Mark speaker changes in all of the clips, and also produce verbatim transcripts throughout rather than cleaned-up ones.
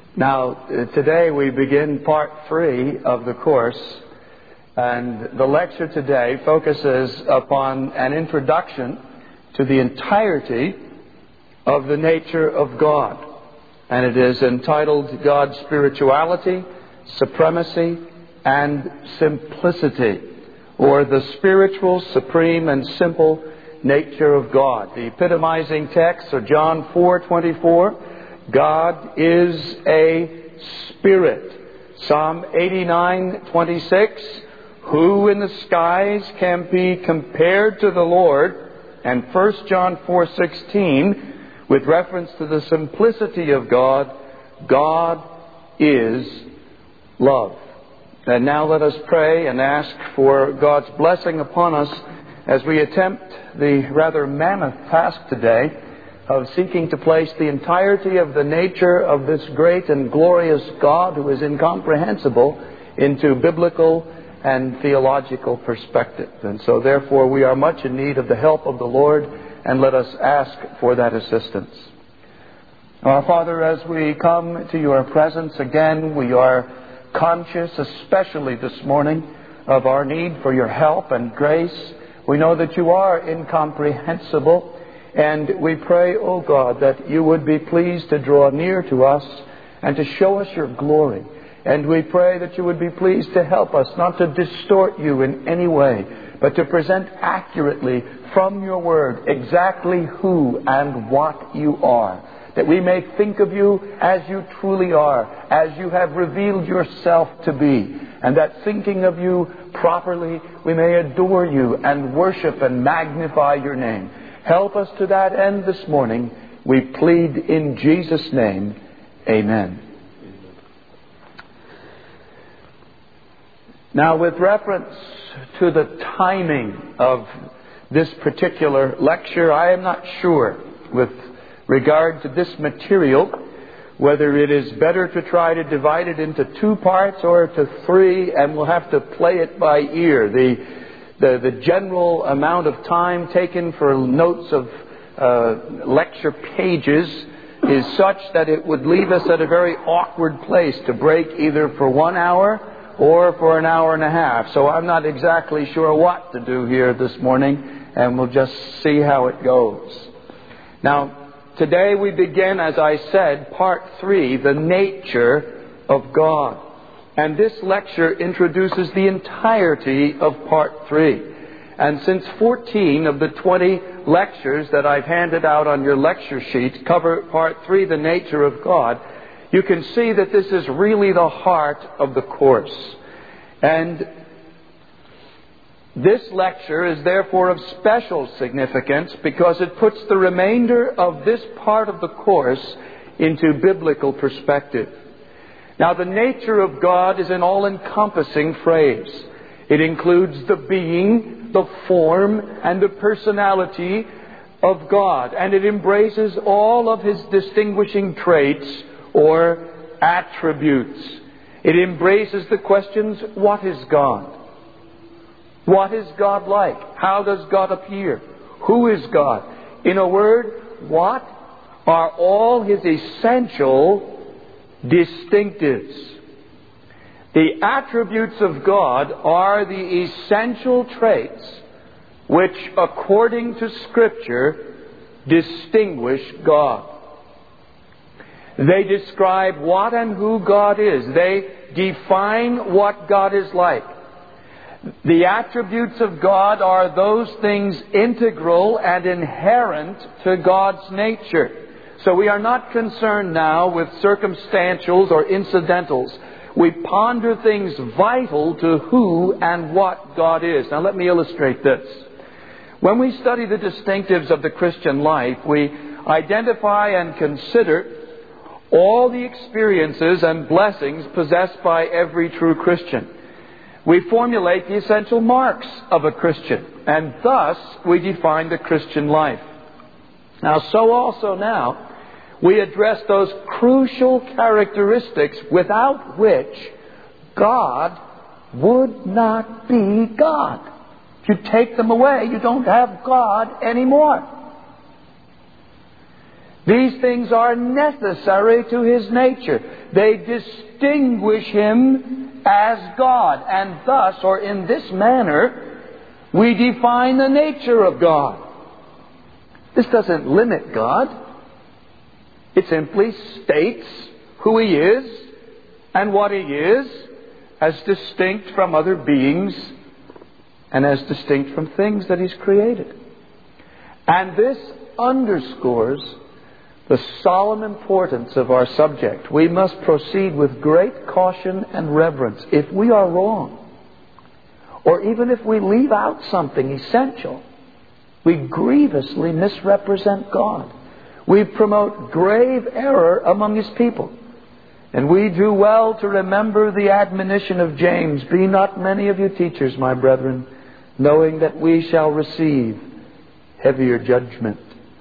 Speaker 1: Now, uh, today we begin part three of the course, and the lecture today focuses upon an introduction to the entirety of the nature of God. And it is entitled God's Spirituality, Supremacy, and Simplicity, or the spiritual, supreme, and simple nature of God. The epitomizing texts are John four twenty-four. God is a spirit. Psalm eighty-nine twenty-six. Who in the skies can be compared to the Lord? And First John four sixteen, with reference to the simplicity of God, God is love. And now let us pray and ask for God's blessing upon us as we attempt the rather mammoth task today of seeking to place the entirety of the nature of this great and glorious God who is incomprehensible into biblical and theological perspective. And so therefore we are much in need of the help of the Lord, and let us ask for that assistance. Our Father, as we come to your presence again, we are conscious, especially this morning, of our need for your help and grace. We know that you are incomprehensible, and we pray, O God, that you would be pleased to draw near to us and to show us your glory. And we pray that you would be pleased to help us not to distort you in any way, but to present accurately from your word exactly who and what you are, that we may think of you as you truly are, as you have revealed yourself to be, and that thinking of you properly, we may adore you and worship and magnify your name. Help us to that end this morning. We plead in Jesus' name. Amen. Now, with reference to the timing of this particular lecture, I am not sure with regard to this material whether it is better to try to divide it into two parts or to three, and we'll have to play it by ear. The The, the general amount of time taken for notes of uh, lecture pages is such that it would leave us at a very awkward place to break either for one hour or for an hour and a half. So I'm not exactly sure what to do here this morning, and we'll just see how it goes. Now, today we begin, as I said, part three, the nature of God. And this lecture introduces the entirety of part three. And since fourteen of the twenty lectures that I've handed out on your lecture sheet cover part three, the nature of God, you can see that this is really the heart of the course. And this lecture is therefore of special significance because it puts the remainder of this part of the course into biblical perspective. Now, the nature of God is an all-encompassing phrase. It includes the being, the form, and the personality of God. And it embraces all of His distinguishing traits or attributes. It embraces the questions, what is God? What is God like? How does God appear? Who is God? In a word, what are all His essential distinctives? The attributes of God are the essential traits which, according to Scripture, distinguish God. They describe what and who God is. They define what God is like. The attributes of God are those things integral and inherent to God's nature. So we are not concerned now with circumstantials or incidentals. We ponder things vital to who and what God is. Now let me illustrate this. When we study the distinctives of the Christian life, we identify and consider all the experiences and blessings possessed by every true Christian. We formulate the essential marks of a Christian, and thus we define the Christian life. Now, so also now, we address those crucial characteristics without which God would not be God. If you take them away, you don't have God anymore. These things are necessary to His nature. They distinguish Him as God. And thus, or in this manner, we define the nature of God. This doesn't limit God. It simply states who He is and what He is as distinct from other beings and as distinct from things that He's created. And this underscores the solemn importance of our subject. We must proceed with great caution and reverence. If we are wrong, or even if we leave out something essential, we grievously misrepresent God. We promote grave error among His people. And we do well to remember the admonition of James, "Be not many of you teachers, my brethren, knowing that we shall receive heavier judgment."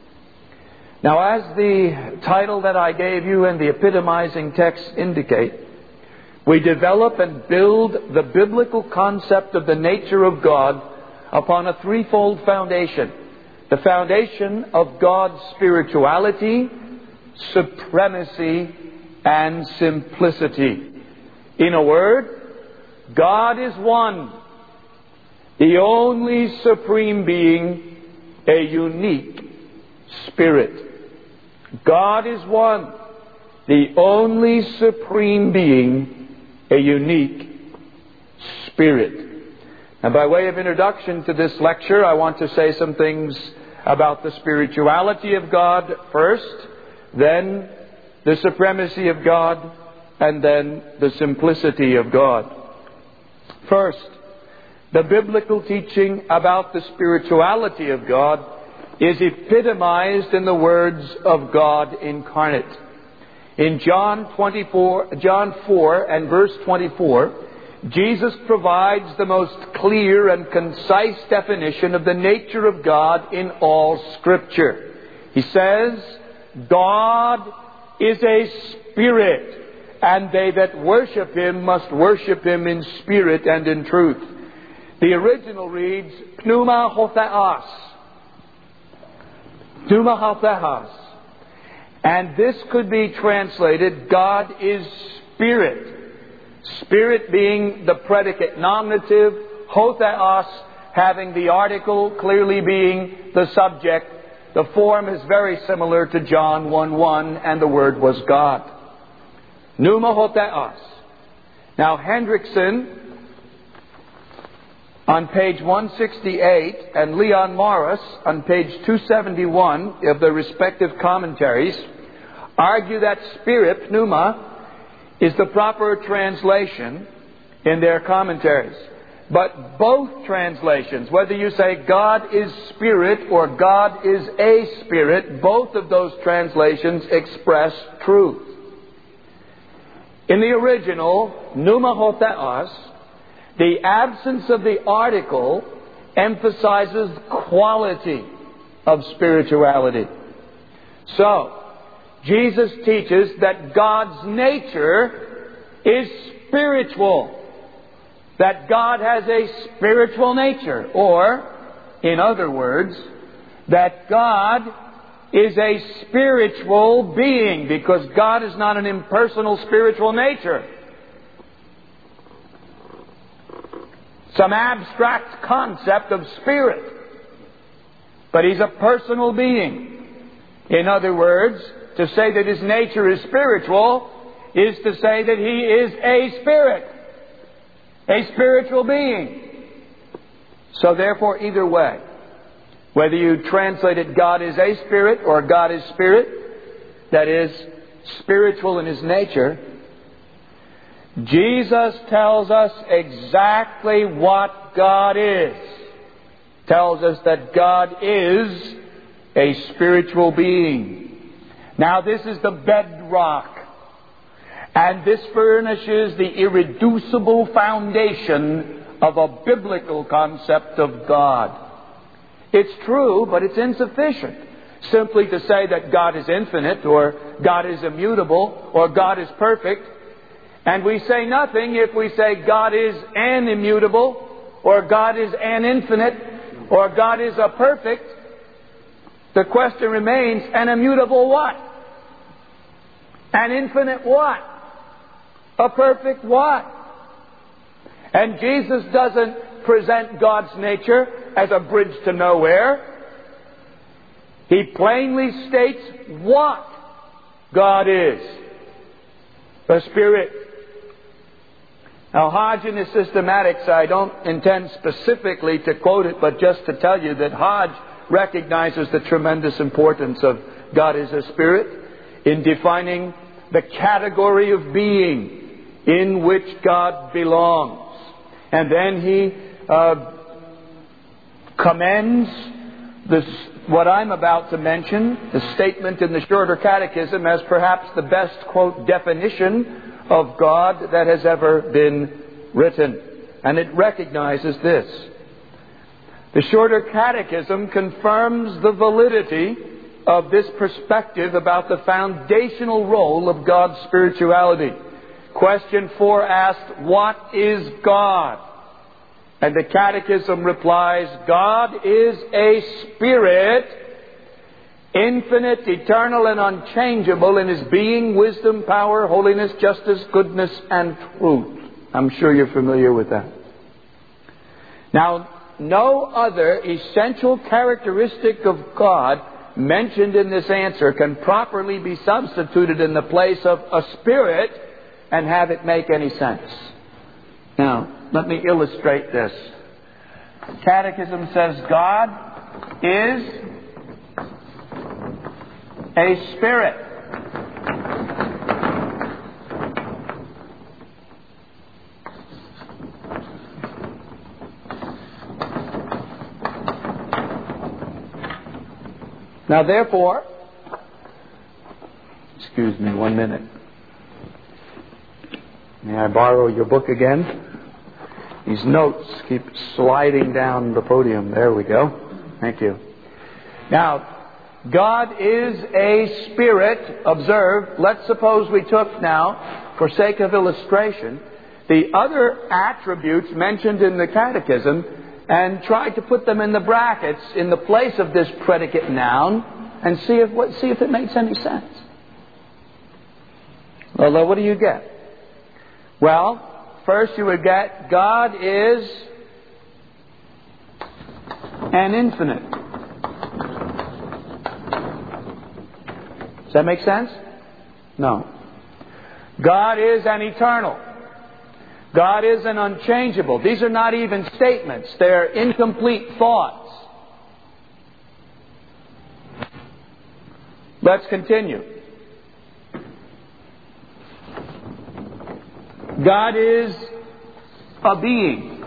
Speaker 1: Now, as the title that I gave you and the epitomizing text indicate, we develop and build the biblical concept of the nature of God upon a threefold foundation. The foundation of God's spirituality, supremacy, and simplicity. In a word, God is one, the only supreme being, a unique spirit. God is one, the only supreme being, a unique spirit. And by way of introduction to this lecture, I want to say some things about the spirituality of God first, then the supremacy of God, and then the simplicity of God. First, the biblical teaching about the spirituality of God is epitomized in the words of God incarnate. In John twenty-four, John four and verse twenty-four, Jesus provides the most clear and concise definition of the nature of God in all Scripture. He says, "God is a spirit, and they that worship Him must worship Him in spirit and in truth." The original reads, "Pneuma hotheos." Pneuma hotheos. And this could be translated, God is spirit. Spirit being the predicate nominative, hotheos having the article clearly being the subject. The form is very similar to John one one, and the Word was God. Pneuma hotheos. Now Hendrickson, on page one sixty-eight, and Leon Morris, on page two seventy-one of the respective commentaries, argue that spirit, pneuma, is the proper translation in their commentaries. But both translations, whether you say God is spirit or God is a spirit, both of those translations express truth. In the original, pneuma hotheos, the absence of the article emphasizes quality of spirituality. So, Jesus teaches that God's nature is spiritual. That God has a spiritual nature. Or, in other words, that God is a spiritual being, because God is not an impersonal spiritual nature. Some abstract concept of spirit. But He's a personal being. In other words, to say that His nature is spiritual is to say that He is a spirit. A spiritual being. So therefore, either way, whether you translate it God is a spirit or God is spirit, that is, spiritual in His nature, Jesus tells us exactly what God is. Tells us that God is a spiritual being. Now this is the bedrock. And this furnishes the irreducible foundation of a biblical concept of God. It's true, but it's insufficient simply to say that God is infinite, or God is immutable, or God is perfect. And we say nothing if we say God is an immutable, or God is an infinite, or God is a perfect. The question remains, an immutable what? An infinite what? A perfect what? And Jesus doesn't present God's nature as a bridge to nowhere. He plainly states what God is. The Spirit. Now, Hodge in his systematics, I don't intend specifically to quote it, but just to tell you that Hodge recognizes the tremendous importance of God is a Spirit in defining the category of being in which God belongs. And then he uh, commends this, what I'm about to mention, the statement in the Shorter Catechism, as perhaps the best, quote, definition of God that has ever been written. And it recognizes this. The Shorter Catechism confirms the validity of this perspective about the foundational role of God's spirituality. Question four asked, what is God? And the Catechism replies, God is a Spirit, infinite, eternal, and unchangeable in His being, wisdom, power, holiness, justice, goodness, and truth. I'm sure you're familiar with that. Now, no other essential characteristic of God mentioned in this answer can properly be substituted in the place of a Spirit and have it make any sense. Now, let me illustrate this. Catechism says God is a Spirit. Now, therefore, excuse me one minute. May I borrow your book again? These notes keep sliding down the podium. There we go. Thank you. Now, God is a Spirit. Observe, let's suppose we took now, for sake of illustration, the other attributes mentioned in the Catechism and tried to put them in the brackets in the place of this predicate noun and see if, what, see if it makes any sense. Well, what do you get? Well, first you would get God is an infinite. Does that make sense? No. God is an eternal. God is an unchangeable. These are not even statements. They're incomplete thoughts. Let's continue. God is a being.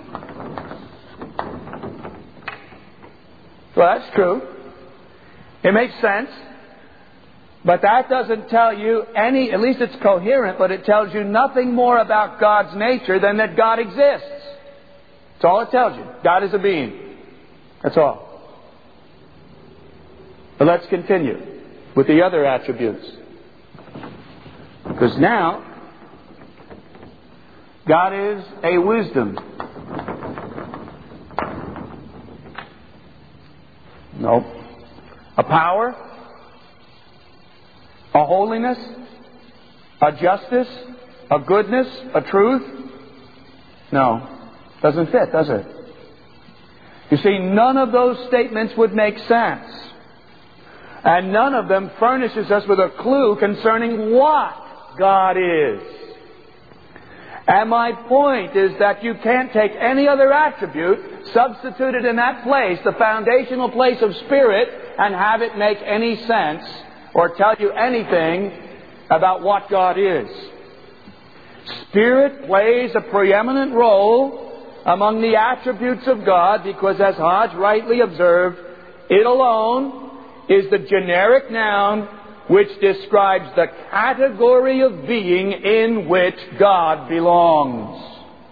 Speaker 1: Well, that's true. It makes sense. But that doesn't tell you any, at least it's coherent, but it tells you nothing more about God's nature than that God exists. That's all it tells you. God is a being. That's all. But let's continue with the other attributes. Because now, God is a wisdom. Nope. A power. A holiness, a justice, a goodness, a truth? No. Doesn't fit, does it? You see, none of those statements would make sense. And none of them furnishes us with a clue concerning what God is. And my point is that you can't take any other attribute, substitute it in that place, the foundational place of Spirit, and have it make any sense or tell you anything about what God is. Spirit plays a preeminent role among the attributes of God because, as Hodge rightly observed, it alone is the generic noun which describes the category of being in which God belongs.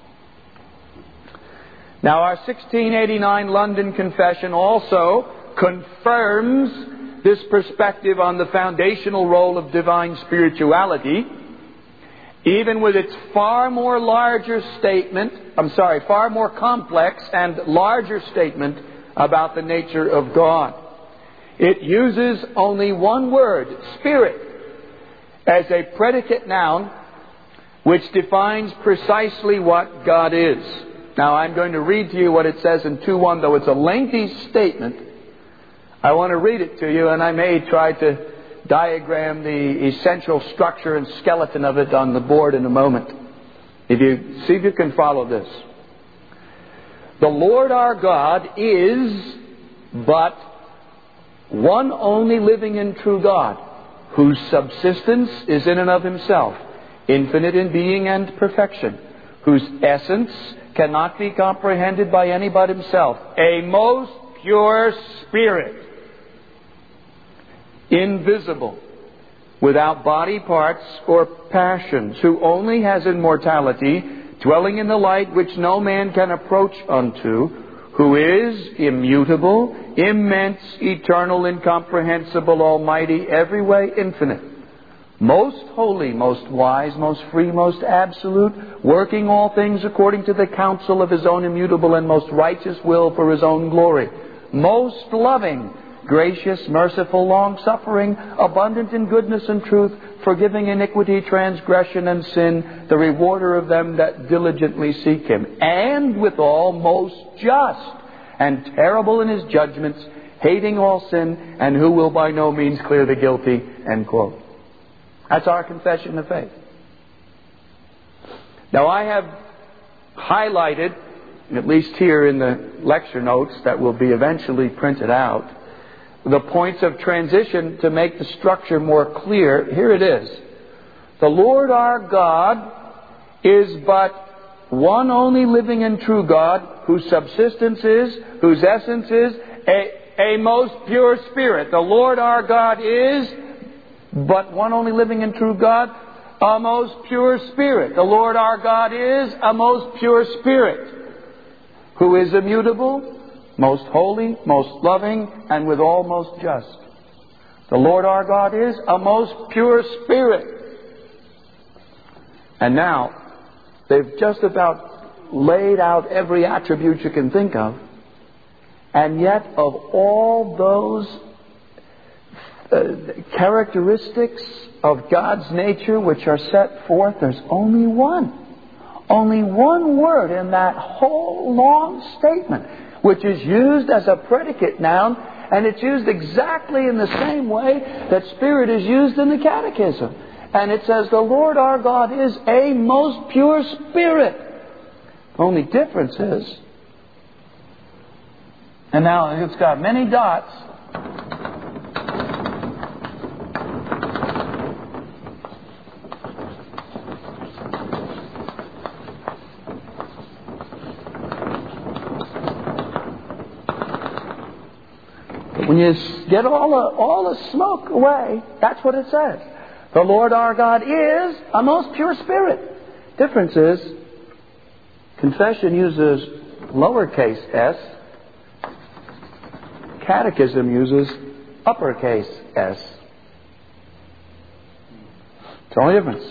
Speaker 1: Now, our sixteen eighty-nine London Confession also confirms this perspective on the foundational role of divine spirituality, even with its far more larger statement, I'm sorry, far more complex and larger statement about the nature of God. It uses only one word, Spirit, as a predicate noun which defines precisely what God is. Now, I'm going to read to you what it says in two one, though it's a lengthy statement. I want to read it to you, and I may try to diagram the essential structure and skeleton of it on the board in a moment. If you see if you can follow this. The Lord our God is but one only living and true God, whose subsistence is in and of Himself, infinite in being and perfection, whose essence cannot be comprehended by any but Himself, a most pure Spirit, invisible, without body parts or passions, who only has immortality, dwelling in the light which no man can approach unto, who is immutable, immense, eternal, incomprehensible, almighty, every way infinite, most holy, most wise, most free, most absolute, working all things according to the counsel of His own immutable and most righteous will for His own glory, most loving, gracious, merciful, long-suffering, abundant in goodness and truth, forgiving iniquity, transgression, and sin, the rewarder of them that diligently seek Him, and withal most just, and terrible in His judgments, hating all sin, and who will by no means clear the guilty. End quote. That's our confession of faith. Now, I have highlighted, at least here in the lecture notes that will be eventually printed out, the points of transition to make the structure more clear. Here it is. The Lord our God is but one only living and true God, whose subsistence is, whose essence is, a, a most pure Spirit. The Lord our God is but one only living and true God, a most pure Spirit. The Lord our God is a most pure Spirit, who is immutable, most holy, most loving, and withal most just. The Lord our God is a most pure Spirit. And now, they've just about laid out every attribute you can think of. And yet, of all those uh, characteristics of God's nature which are set forth, there's only one. Only one word in that whole long statement, which is used as a predicate noun, and it's used exactly in the same way that Spirit is used in the Catechism. And it says, the Lord our God is a most pure Spirit. The only difference is, and now it's got many dots, when you get all the, all the smoke away, that's what it says. The Lord our God is a most pure Spirit. Difference is, confession uses lowercase s. Catechism uses uppercase s. It's the only difference.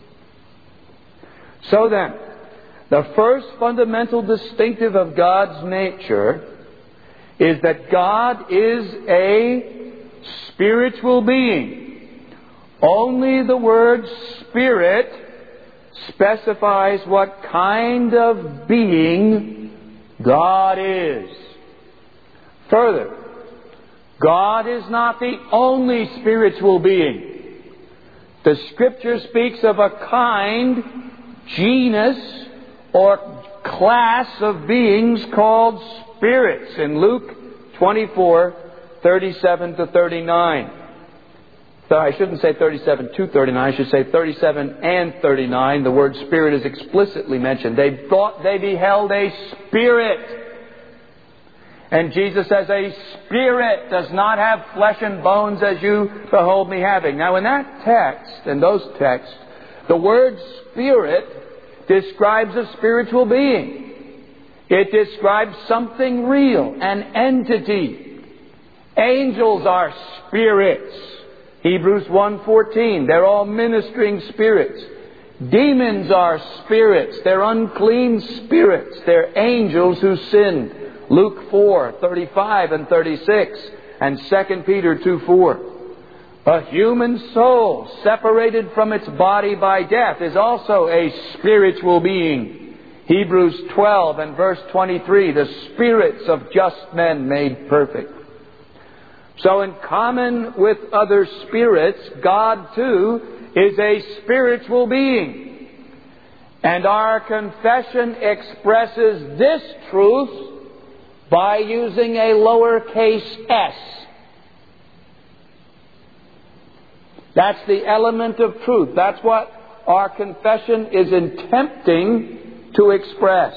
Speaker 1: So then, the first fundamental distinctive of God's nature is that God is a spiritual being. Only the word Spirit specifies what kind of being God is. Further, God is not the only spiritual being. The Scripture speaks of a kind, genus, or class of beings called spirits in Luke twenty-four, thirty-seven to thirty-nine. So I shouldn't say thirty-seven to thirty-nine, I should say thirty-seven and thirty-nine. The word Spirit is explicitly mentioned. They thought they beheld a spirit. And Jesus says, a spirit does not have flesh and bones as you behold me having. Now in that text, in those texts, the word Spirit describes a spiritual being. It describes something real, an entity. Angels are spirits. Hebrews one fourteen, they're all ministering spirits. Demons are spirits. They're unclean spirits. They're angels who sinned. Luke four, thirty-five and thirty-six. and Second Peter two four. A human soul separated from its body by death is also a spiritual being. Hebrews twelve and verse twenty-three, the spirits of just men made perfect. So in common with other spirits, God too is a spiritual being. And our confession expresses this truth by using a lowercase s. That's the element of truth. That's what our confession is attempting to express.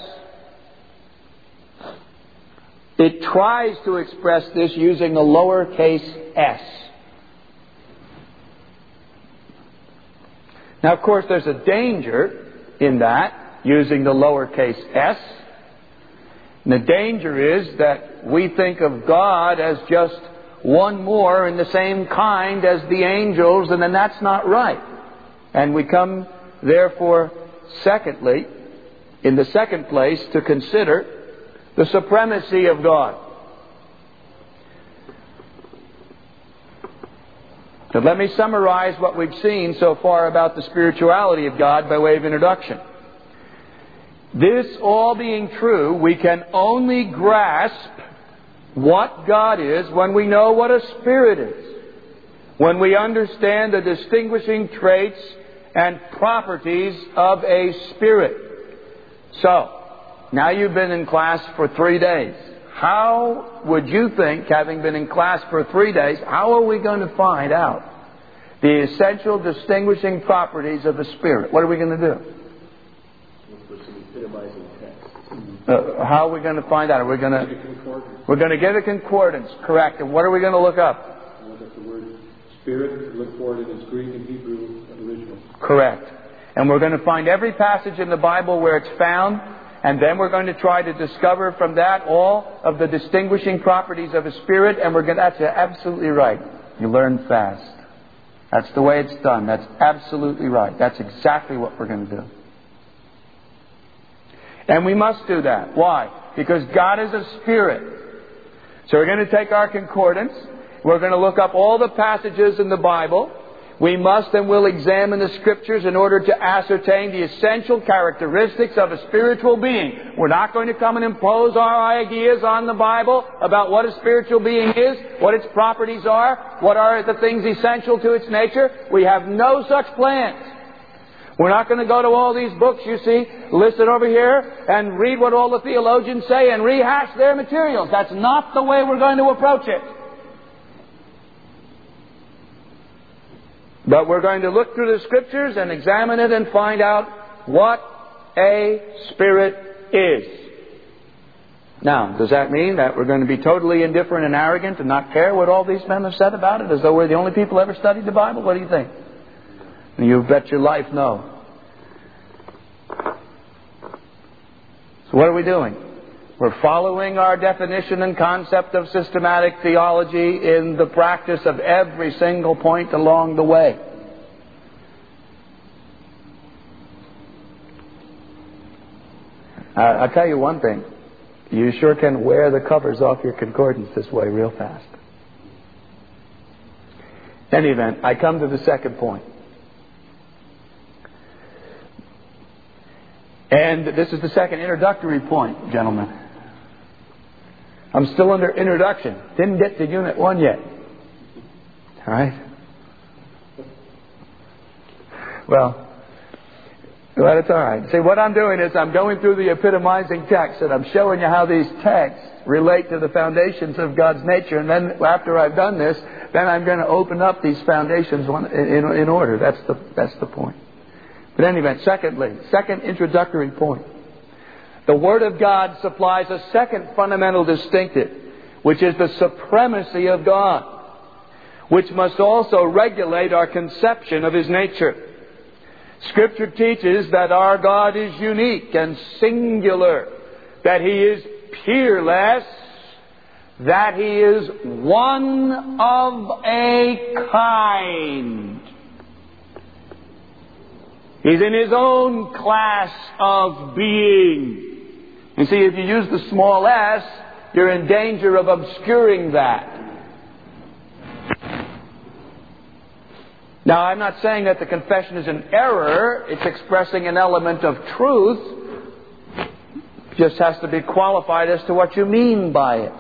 Speaker 1: It tries to express this using a lowercase s. Now, of course, there's a danger in that, using the lowercase s. And the danger is that we think of God as just one more in the same kind as the angels, and then that's not right. And we come, therefore, secondly, in the second place, to consider the supremacy of God. So let me summarize what we've seen so far about the spirituality of God by way of introduction. This all being true, we can only grasp what God is when we know what a spirit is. When we understand the distinguishing traits and properties of a spirit. So, now you've been in class for three days. How would you think, having been in class for three days, how are we going to find out the essential distinguishing properties of a spirit? What are we going to do? Uh, how are we going to find out? Are we going to? We're going to get a concordance, correct? And what are we going to look up?
Speaker 2: Look up the word spirit. Look for it in its Greek and Hebrew original.
Speaker 1: Correct. And we're going to find every passage in the Bible where it's found, and then we're going to try to discover from that all of the distinguishing properties of a spirit. And we're going. That's absolutely right. You learn fast. That's the way it's done. That's absolutely right. That's exactly what we're going to do. And we must do that. Why? Because God is a spirit. So we're going to take our concordance. We're going to look up all the passages in the Bible. We must and will examine the Scriptures in order to ascertain the essential characteristics of a spiritual being. We're not going to come and impose our ideas on the Bible about what a spiritual being is, what its properties are, what are the things essential to its nature. We have no such plans. We're not going to go to all these books you see listed over here and read what all the theologians say and rehash their materials. That's not the way we're going to approach it. But we're going to look through the Scriptures and examine it and find out what a spirit is. Now, does that mean that we're going to be totally indifferent and arrogant and not care what all these men have said about it, as though we're the only people who ever studied the Bible? What do you think? You bet your life no. So what are we doing? We're following our definition and concept of systematic theology in the practice of every single point along the way. Uh, I'll tell you one thing. You sure can wear the covers off your concordance this way real fast. In any event, I come to the second point. And this is the second introductory point, gentlemen. I'm still under introduction. Didn't get to Unit one yet. All right? Well, well, it's all right. See, what I'm doing is I'm going through the epitomizing text, and I'm showing you how these texts relate to the foundations of God's nature. And then after I've done this, then I'm going to open up these foundations one, in, in order. That's the, that's the point. But in any event, secondly, second introductory point. The Word of God supplies a second fundamental distinctive, which is the supremacy of God, which must also regulate our conception of His nature. Scripture teaches that our God is unique and singular, that He is peerless, that He is one of a kind. He's in His own class of being. You see, if you use the small s, you're in danger of obscuring that. Now, I'm not saying that the confession is an error. It's expressing an element of truth. Just has to be qualified as to what you mean by it.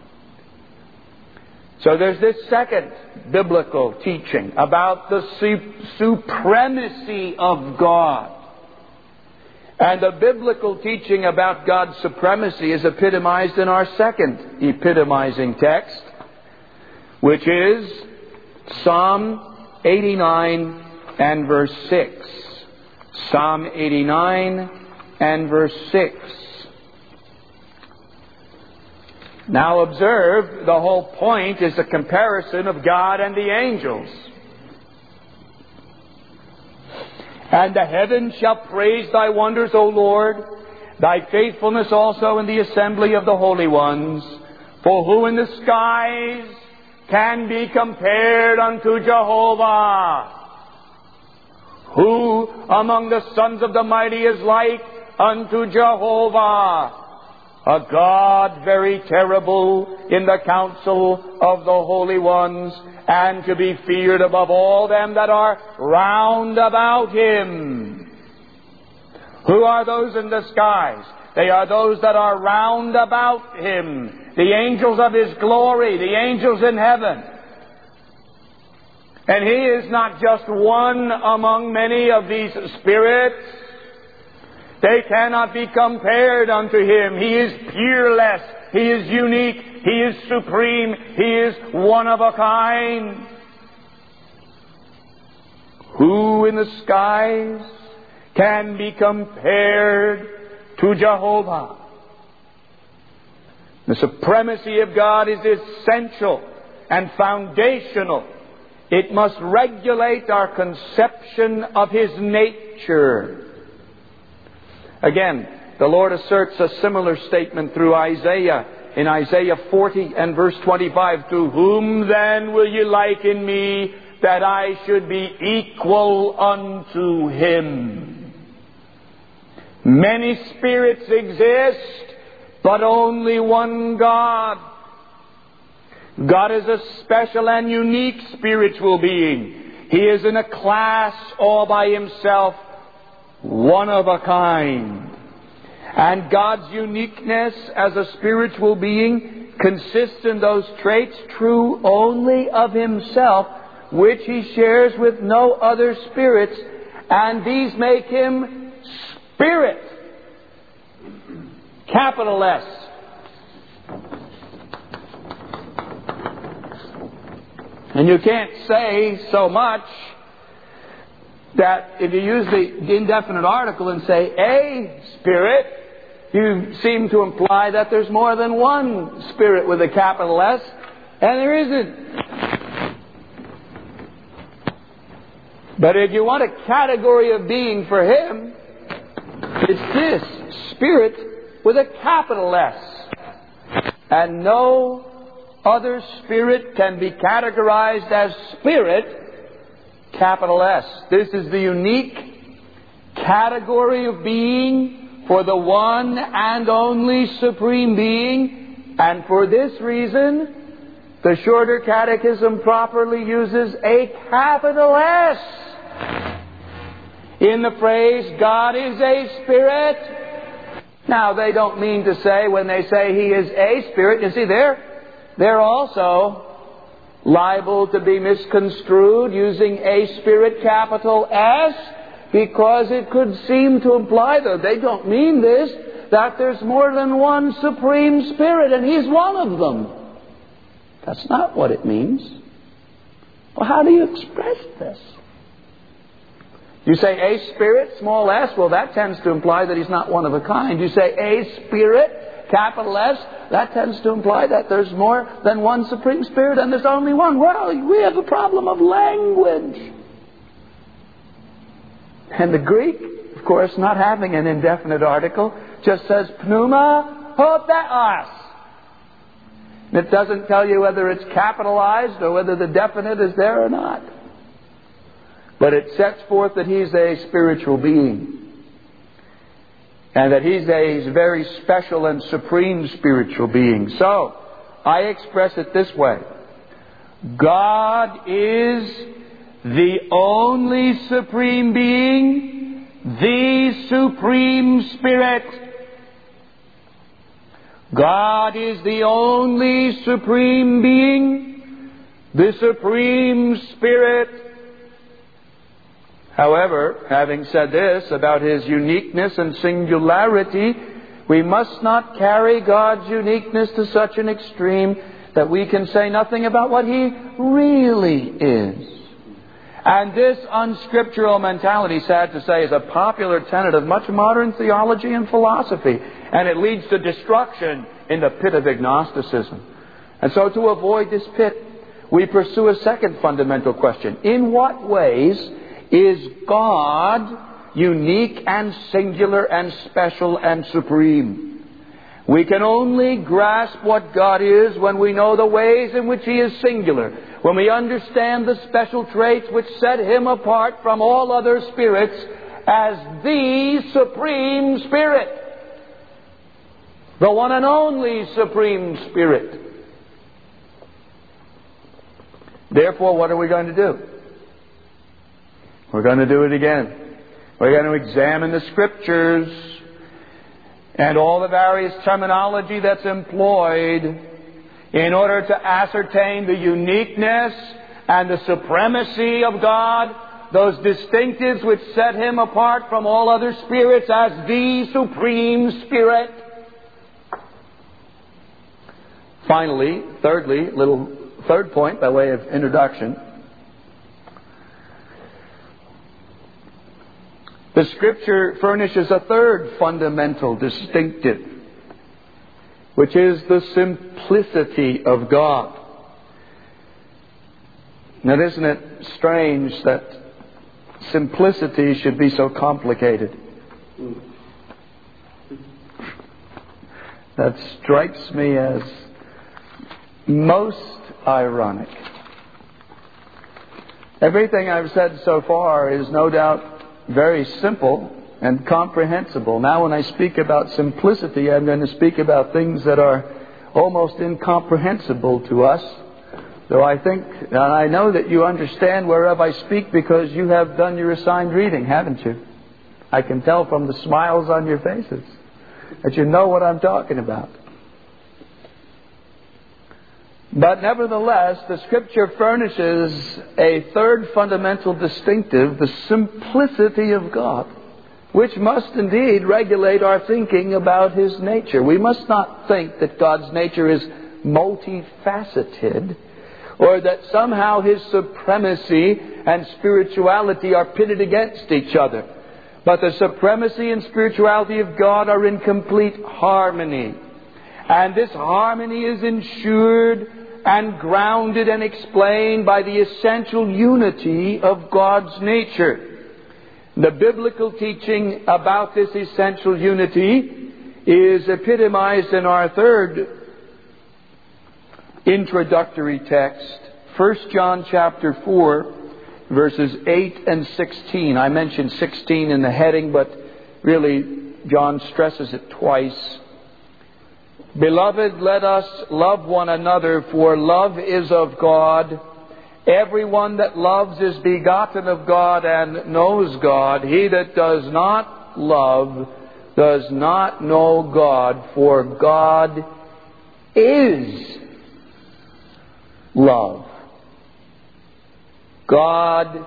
Speaker 1: So there's this second biblical teaching about the su- supremacy of God. And the biblical teaching about God's supremacy is epitomized in our second epitomizing text, which is Psalm eighty-nine and verse six. Psalm eighty-nine and verse six. Now observe, the whole point is a comparison of God and the angels. And the heavens shall praise thy wonders, O Lord, thy faithfulness also in the assembly of the holy ones. For who in the skies can be compared unto Jehovah? Who among the sons of the mighty is like unto Jehovah? A God very terrible in the council of the holy ones, and to be feared above all them that are round about him. Who are those in the skies? They are those that are round about him. The angels of his glory, the angels in heaven. And he is not just one among many of these spirits. They cannot be compared unto him. He is peerless. He is unique. He is supreme. He is one of a kind. Who in the skies can be compared to Jehovah? The supremacy of God is essential and foundational. It must regulate our conception of his nature. Again, the Lord asserts a similar statement through Isaiah. In Isaiah forty and verse twenty-five, to whom then will ye liken me, that I should be equal unto him? Many spirits exist, but only one God. God is a special and unique spiritual being. He is in a class all by himself, one of a kind. And God's uniqueness as a spiritual being consists in those traits true only of himself, which he shares with no other spirits, and these make him Spirit. Capital S. And you can't say so much that if you use the indefinite article and say a spirit, you seem to imply that there's more than one spirit with a capital S, and there isn't. But if you want a category of being for him, it's this, spirit with a capital S. And no other spirit can be categorized as spirit, capital S. This is the unique category of being for the one and only supreme being. And for this reason, the Shorter Catechism properly uses a capital S in the phrase, God is a spirit. Now, they don't mean to say, when they say he is a spirit, you see, they're, they're also liable to be misconstrued using a spirit capital S, because it could seem to imply, though they don't mean this, that there's more than one supreme spirit and he's one of them. That's not what it means. Well, how do you express this? You say a spirit, small s, well, that tends to imply that he's not one of a kind. You say a spirit, capital S, that tends to imply that there's more than one supreme spirit and there's only one. Well, we have a problem of language. And the Greek, of course, not having an indefinite article, just says pneuma hotheos. It doesn't tell you whether it's capitalized or whether the definite is there or not. But it sets forth that he's a spiritual being. And that he's a very special and supreme spiritual being. So, I express it this way. God is the only supreme being, the supreme Spirit. God is the only supreme being, the supreme Spirit. However, having said this about His uniqueness and singularity, we must not carry God's uniqueness to such an extreme that we can say nothing about what He really is. And this unscriptural mentality, sad to say, is a popular tenet of much modern theology and philosophy. And it leads to destruction in the pit of agnosticism. And so to avoid this pit, we pursue a second fundamental question. In what ways is God unique and singular and special and supreme? We can only grasp what God is when we know the ways in which He is singular, when we understand the special traits which set Him apart from all other spirits as the Supreme Spirit, the one and only Supreme Spirit. Therefore, what are we going to do? We're going to do it again. We're going to examine the Scriptures and all the various terminology that's employed in order to ascertain the uniqueness and the supremacy of God, those distinctives which set Him apart from all other spirits as the Supreme Spirit. Finally, thirdly, little third point by way of introduction. The Scripture furnishes a third fundamental distinctive, which is the simplicity of God. Now, isn't it strange that simplicity should be so complicated? That strikes me as most ironic. Everything I've said so far is no doubt very simple and comprehensible. Now, when I speak about simplicity, I'm going to speak about things that are almost incomprehensible to us. Though I think, and I know that you understand whereof I speak because you have done your assigned reading, haven't you? I can tell from the smiles on your faces that you know what I'm talking about. But nevertheless, the Scripture furnishes a third fundamental distinctive, the simplicity of God, which must indeed regulate our thinking about His nature. We must not think that God's nature is multifaceted, or that somehow His supremacy and spirituality are pitted against each other. But the supremacy and spirituality of God are in complete harmony. And this harmony is ensured and grounded and explained by the essential unity of God's nature. The biblical teaching about this essential unity is epitomized in our third introductory text, First John chapter four, verses eight and sixteen. I mentioned sixteen in the heading, but really John stresses it twice. Beloved, let us love one another, for love is of God. Everyone that loves is begotten of God and knows God. He that does not love does not know God, for God is love. God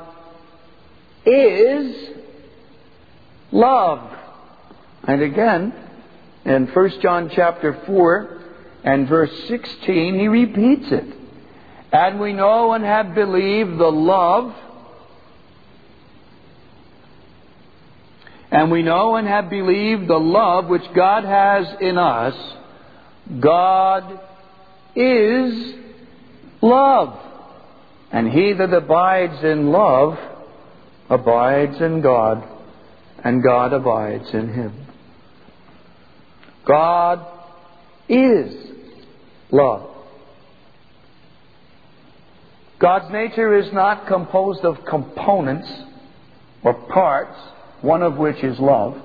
Speaker 1: is love. And again, in First John chapter four and verse sixteen, he repeats it. And we know and have believed the love, and we know and have believed the love which God has in us. God is love. And he that abides in love abides in God, and God abides in him. God is love. God's nature is not composed of components or parts, one of which is love.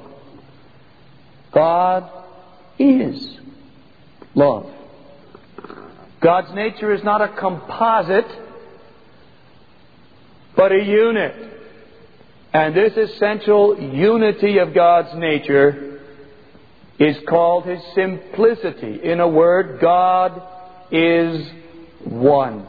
Speaker 1: God is love. God's nature is not a composite but a unit. And this essential unity of God's nature is called His simplicity. In a word, God is one.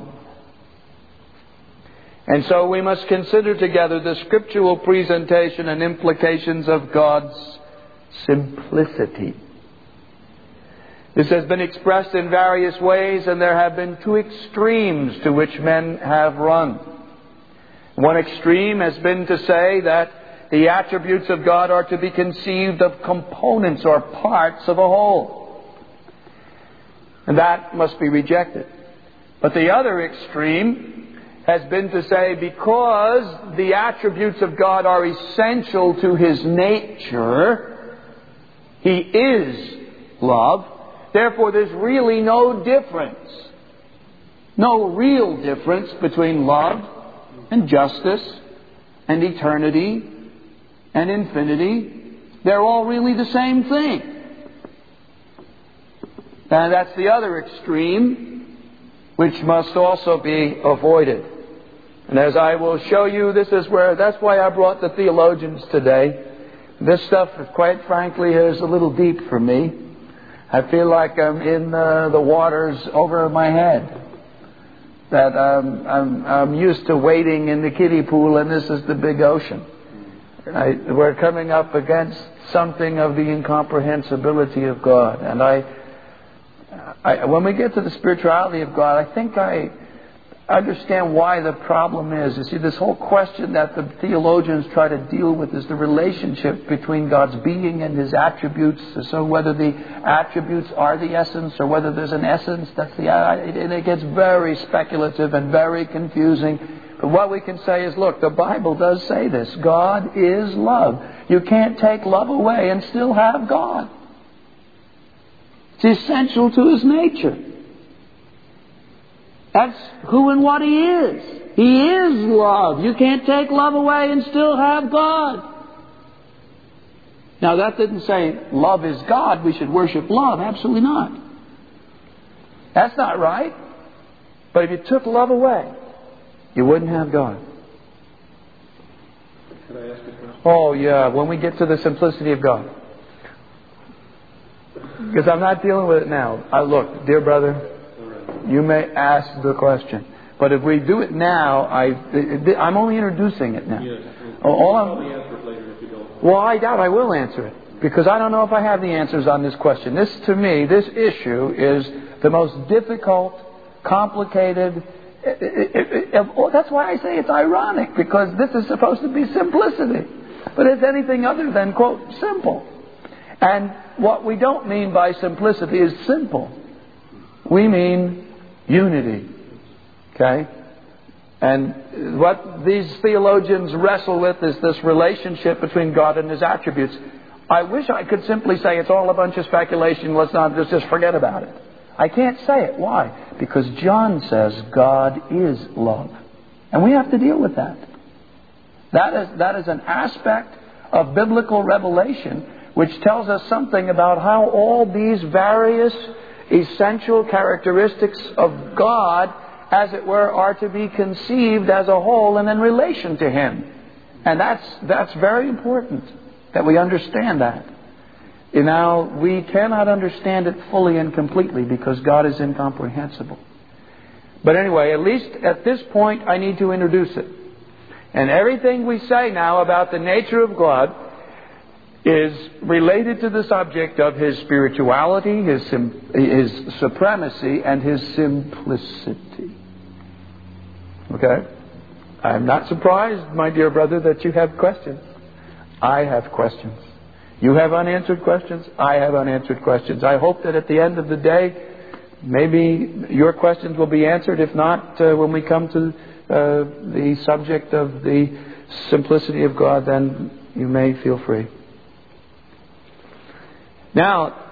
Speaker 1: And so we must consider together the scriptural presentation and implications of God's simplicity. This has been expressed in various ways, and there have been two extremes to which men have run. One extreme has been to say that the attributes of God are to be conceived of components or parts of a whole. And that must be rejected. But the other extreme has been to say because the attributes of God are essential to His nature, He is love, therefore there's really no difference, no real difference between love and justice and eternity and infinity. They're all really the same thing. And that's the other extreme, which must also be avoided. And as I will show you, this is where, that's why I brought the theologians today. This stuff, quite frankly, is a little deep for me. I feel like I'm in uh, the waters over my head. That um, I'm, I'm used to wading in the kiddie pool, and this is the big ocean. I, we're coming up against something of the incomprehensibility of God. And I, I, when we get to the spirituality of God, I think I understand why the problem is. You see, this whole question that the theologians try to deal with is the relationship between God's being and His attributes. So whether the attributes are the essence or whether there's an essence that's the... And it gets very speculative and very confusing. But what we can say is, look, the Bible does say this. God is love. You can't take love away and still have God. It's essential to His nature. That's who and what He is. He is love. You can't take love away and still have God. Now that didn't say love is God, we should worship love. Absolutely not. That's not right. But if you took love away, you wouldn't have God.
Speaker 2: Can I ask a question?
Speaker 1: Oh yeah, when we get to the simplicity of God. Because I'm not dealing with it now. I, look, dear brother, you may ask the question. But if we do it now, I, I'm only introducing it now.
Speaker 2: Yes.
Speaker 1: All I'm,
Speaker 2: probably answer it later if you don't.
Speaker 1: well, I doubt I will answer it. Because I don't know if I have the answers on this question. This, to me, this issue is the most difficult, complicated... It, it, it, it, well, that's why I say it's ironic. Because this is supposed to be simplicity. But it's anything other than, quote, simple. And what we don't mean by simplicity is simple. We mean unity. Okay? And what these theologians wrestle with is this relationship between God and His attributes. I wish I could simply say it's all a bunch of speculation. Let's not just, just forget about it. I can't say it. Why? Because John says God is love. And we have to deal with that. That is, that is an aspect of biblical revelation which tells us something about how all these various essential characteristics of God, as it were, are to be conceived as a whole and in relation to Him. And that's that's very important that we understand that. You know, we cannot understand it fully and completely because God is incomprehensible. But anyway, at least at this point, I need to introduce it. And everything we say now about the nature of God is related to the subject of His spirituality, His, sim- His supremacy, and His simplicity. Okay? I'm not surprised, my dear brother, that you have questions. I have questions. You have unanswered questions. I have unanswered questions. I hope that at the end of the day, maybe your questions will be answered. If not, uh, when we come to uh, the subject of the simplicity of God, then you may feel free. Now,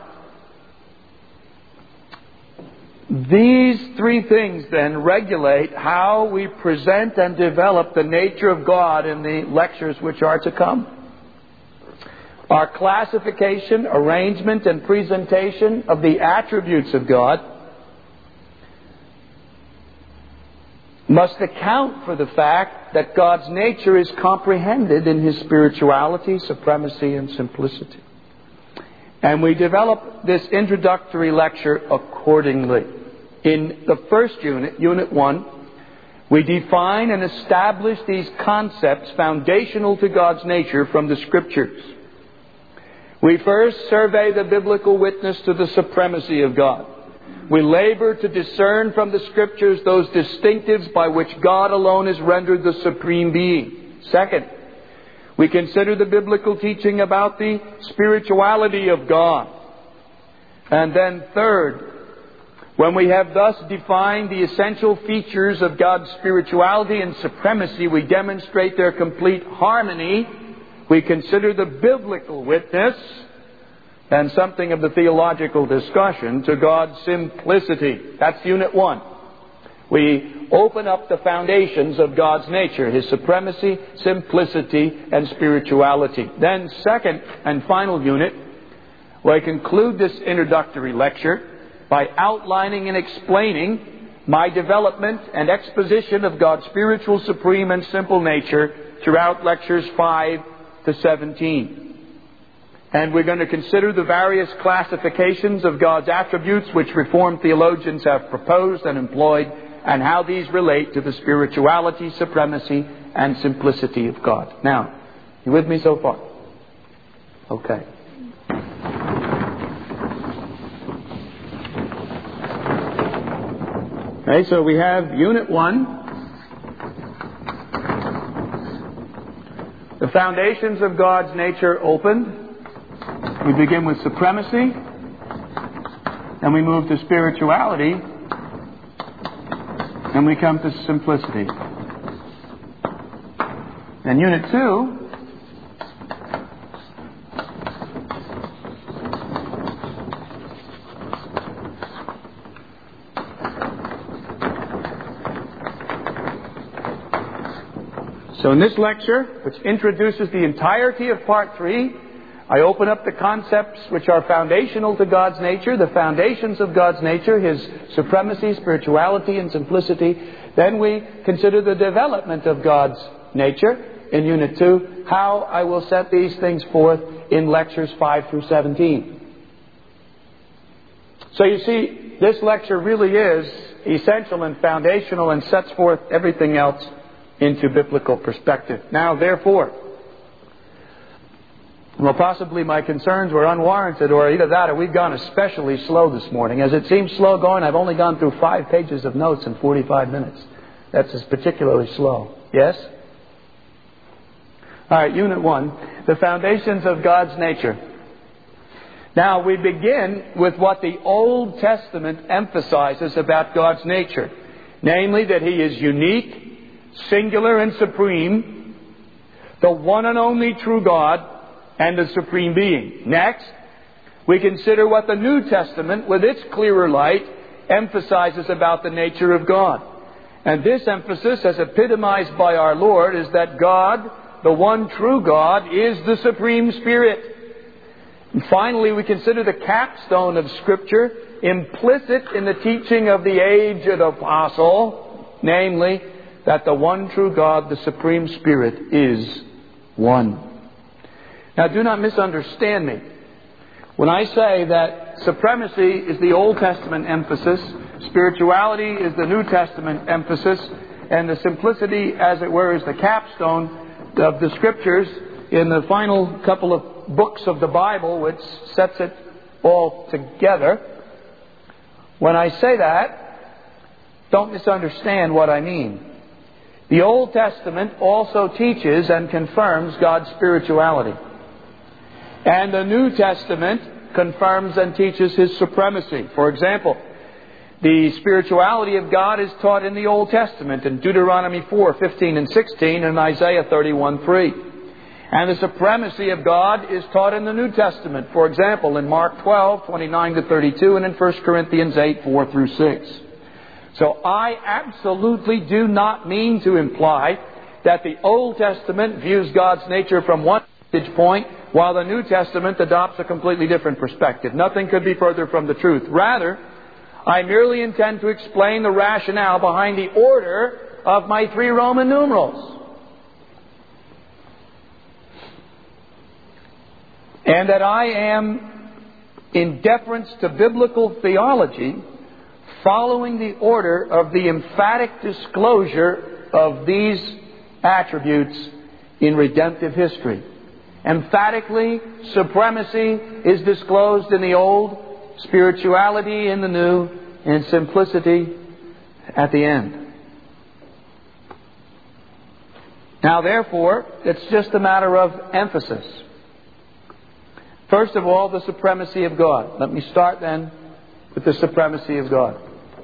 Speaker 1: these three things then regulate how we present and develop the nature of God in the lectures which are to come. Our classification, arrangement, and presentation of the attributes of God must account for the fact that God's nature is comprehended in His spirituality, supremacy, and simplicity. And we develop this introductory lecture accordingly. In the first unit, Unit one, we define and establish these concepts foundational to God's nature from the Scriptures. We first survey the biblical witness to the supremacy of God. We labor to discern from the Scriptures those distinctives by which God alone is rendered the supreme being. Second, we consider the biblical teaching about the spirituality of God. And then third, when we have thus defined the essential features of God's spirituality and supremacy, we demonstrate their complete harmony. We consider the biblical witness and something of the theological discussion to God's simplicity. That's Unit one. We open up the foundations of God's nature, His supremacy, simplicity, and spirituality. Then, second and final unit, we conclude this introductory lecture by outlining and explaining my development and exposition of God's spiritual, supreme, and simple nature throughout lectures five to seventeen. And we're going to consider the various classifications of God's attributes which Reformed theologians have proposed and employed, and how these relate to the spirituality, supremacy, and simplicity of God. Now, you with me so far? Okay. Okay, so we have Unit one. The foundations of God's nature opened. We begin with supremacy, and we move to spirituality, and we come to simplicity. Then Unit two, so in this lecture, which introduces the entirety of Part three, I open up the concepts which are foundational to God's nature, the foundations of God's nature, His supremacy, spirituality, and simplicity. Then we consider the development of God's nature in Unit two, how I will set these things forth in lectures five through seventeen. So you see, this lecture really is essential and foundational and sets forth everything else into biblical perspective. Now, therefore, well, possibly my concerns were unwarranted, or either that or we've gone especially slow this morning. As it seems slow going, I've only gone through five pages of notes in forty-five minutes. That's just particularly slow. Yes? All right, Unit one, the foundations of God's nature. Now, we begin with what the Old Testament emphasizes about God's nature. Namely, that He is unique, singular, and supreme, the one and only true God, and the supreme being. Next, we consider what the New Testament, with its clearer light, emphasizes about the nature of God. And this emphasis, as epitomized by our Lord, is that God, the one true God, is the Supreme Spirit. And finally, we consider the capstone of Scripture, implicit in the teaching of the aged apostle, namely, that the one true God, the Supreme Spirit, is one. Now, do not misunderstand me. When I say that supremacy is the Old Testament emphasis, spirituality is the New Testament emphasis, and the simplicity, as it were, is the capstone of the Scriptures in the final couple of books of the Bible, which sets it all together. When I say that, don't misunderstand what I mean. The Old Testament also teaches and confirms God's spirituality. And the New Testament confirms and teaches His supremacy. For example, the spirituality of God is taught in the Old Testament in Deuteronomy four, fifteen and sixteen, and Isaiah thirty-one, three. And the supremacy of God is taught in the New Testament. For example, in Mark twelve, twenty-nine to thirty-two, and in First Corinthians eight, four through six. So I absolutely do not mean to imply that the Old Testament views God's nature from one vantage point, while the New Testament adopts a completely different perspective. Nothing could be further from the truth. Rather, I merely intend to explain the rationale behind the order of my three Roman numerals. And that I am, in deference to biblical theology, following the order of the emphatic disclosure of these attributes in redemptive history. Emphatically, supremacy is disclosed in the Old, spirituality in the New, and simplicity at the end. Now, therefore, it's just a matter of emphasis. First of all, the supremacy of God. Let me start then with the supremacy of God.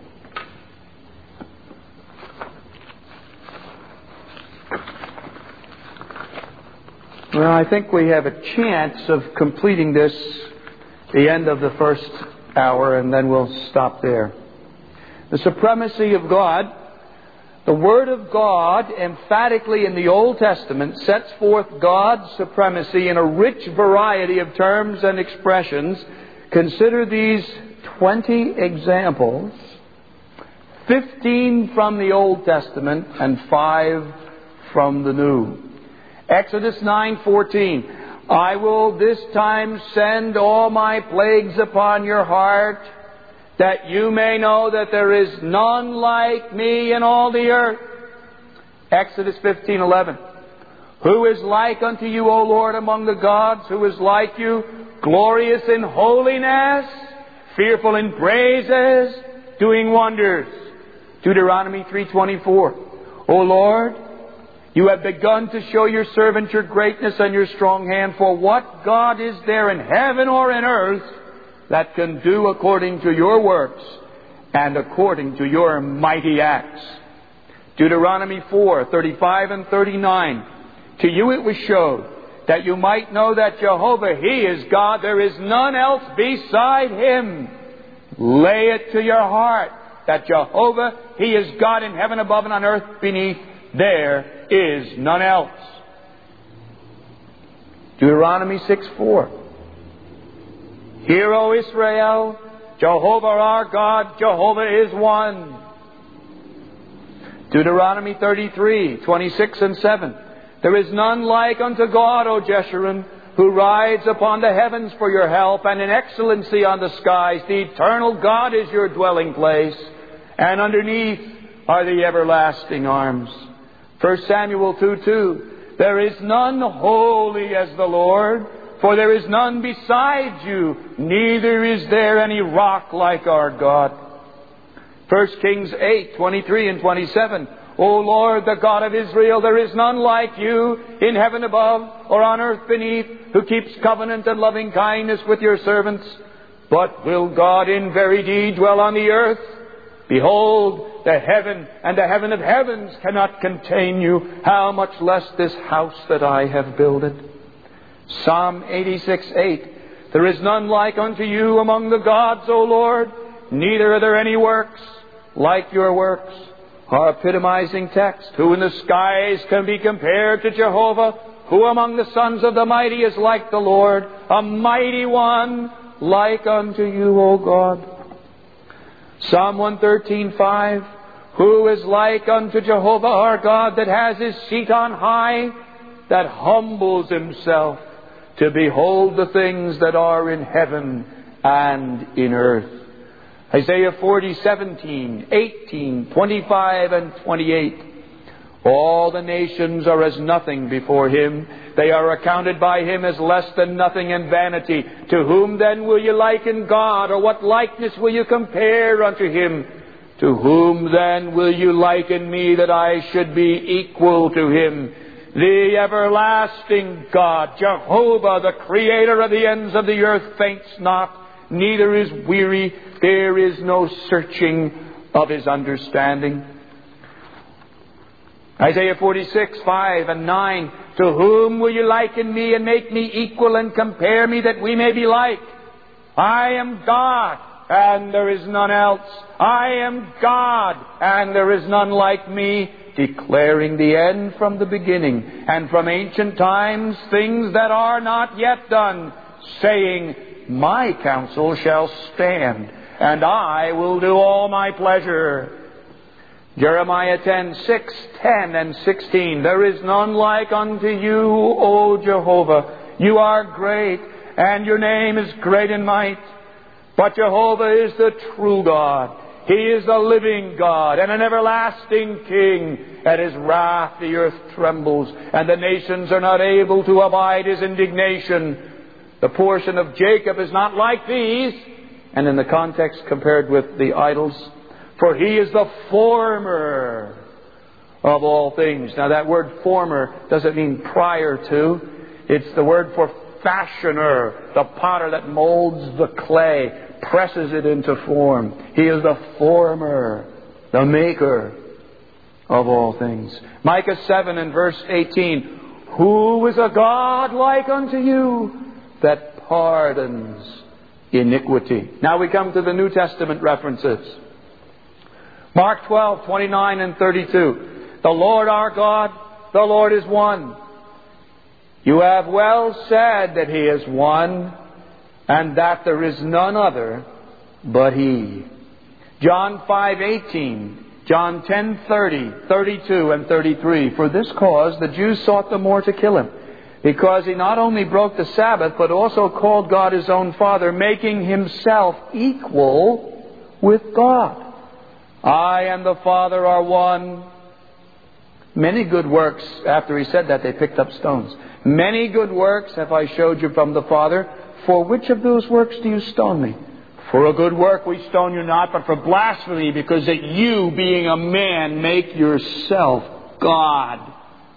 Speaker 1: Well, I think we have a chance of completing this, the end of the first hour, and then we'll stop there. The supremacy of God. The Word of God, emphatically in the Old Testament, sets forth God's supremacy in a rich variety of terms and expressions. Consider these twenty examples, fifteen from the Old Testament and five from the New. Exodus nine fourteen. I will this time send all my plagues upon your heart, that you may know that there is none like me in all the earth. Exodus fifteen eleven. Who is like unto you, O Lord, among the gods? Who is like you, glorious in holiness, fearful in praises, doing wonders? Deuteronomy three twenty-four. O Lord, you have begun to show your servant your greatness and your strong hand. For what God is there in heaven or in earth that can do according to your works and according to your mighty acts? Deuteronomy four thirty-five and thirty-nine. To you it was showed, that you might know that Jehovah, He is God. There is none else beside Him. Lay it to your heart that Jehovah, He is God in heaven above and on earth beneath. There is none else. Deuteronomy six four. Hear, O Israel, Jehovah our God, Jehovah is one. Deuteronomy thirty-three twenty-six and seven. There is none like unto God, O Jeshurun, who rides upon the heavens for your help, and in excellency on the skies. The eternal God is your dwelling place, and underneath are the everlasting arms. First Samuel two two. There is none holy as the Lord, for there is none beside you, neither is there any rock like our God. First Kings eight twenty-three and twenty-seven. O Lord, the God of Israel, there is none like you in heaven above or on earth beneath, who keeps covenant and loving kindness with your servants. But will God in very deed dwell on the earth? Behold, the heaven and the heaven of heavens cannot contain you. How much less this house that I have builded? Psalm eighty-six eight. There is none like unto you among the gods, O Lord, neither are there any works like your works. Our epitomizing text. Who in the skies can be compared to Jehovah? Who among the sons of the mighty is like the Lord? A mighty one like unto you, O God. Psalm one thirteen five. Who is like unto Jehovah our God, that has His seat on high, that humbles Himself to behold the things that are in heaven and in earth? Isaiah forty seventeen, eighteen, twenty-five and twenty-eight. All the nations are as nothing before Him. They are accounted by Him as less than nothing and vanity. To whom then will you liken God, or what likeness will you compare unto Him? To whom then will you liken me, that I should be equal to Him? The everlasting God, Jehovah, the Creator of the ends of the earth, faints not, neither is weary. There is no searching of His understanding. Isaiah forty-six, five and nine. To whom will you liken me and make me equal and compare me, that we may be like? I am God, and there is none else. I am God, and there is none like me, declaring the end from the beginning, and from ancient times things that are not yet done, saying, my counsel shall stand, and I will do all my pleasure. Jeremiah ten, six, ten, and sixteen. There is none like unto you, O Jehovah. You are great, and your name is great in might. But Jehovah is the true God. He is the living God and an everlasting King. At His wrath the earth trembles, and the nations are not able to abide His indignation. The portion of Jacob is not like these. And in the context compared with the idols, for He is the former of all things. Now that word former doesn't mean prior to. It's the word for fashioner, the potter that molds the clay, presses it into form. He is the former, the maker of all things. Micah seven and verse eighteen. Who is a God like unto you that pardons iniquity? Now we come to the New Testament references. Mark twelve, twenty-nine and thirty-two. The Lord our God, the Lord is one. You have well said that He is one, and that there is none other but He. John five, eighteen. John ten, thirty, thirty-two, and thirty-three. For this cause the Jews sought the more to kill Him, because He not only broke the Sabbath, but also called God His own Father, making Himself equal with God. I and the Father are one. Many good works, after He said that, they picked up stones. Many good works have I showed you from the Father. For which of those works do you stone me? For a good work we stone you not, but for blasphemy, because that you, being a man, make yourself God.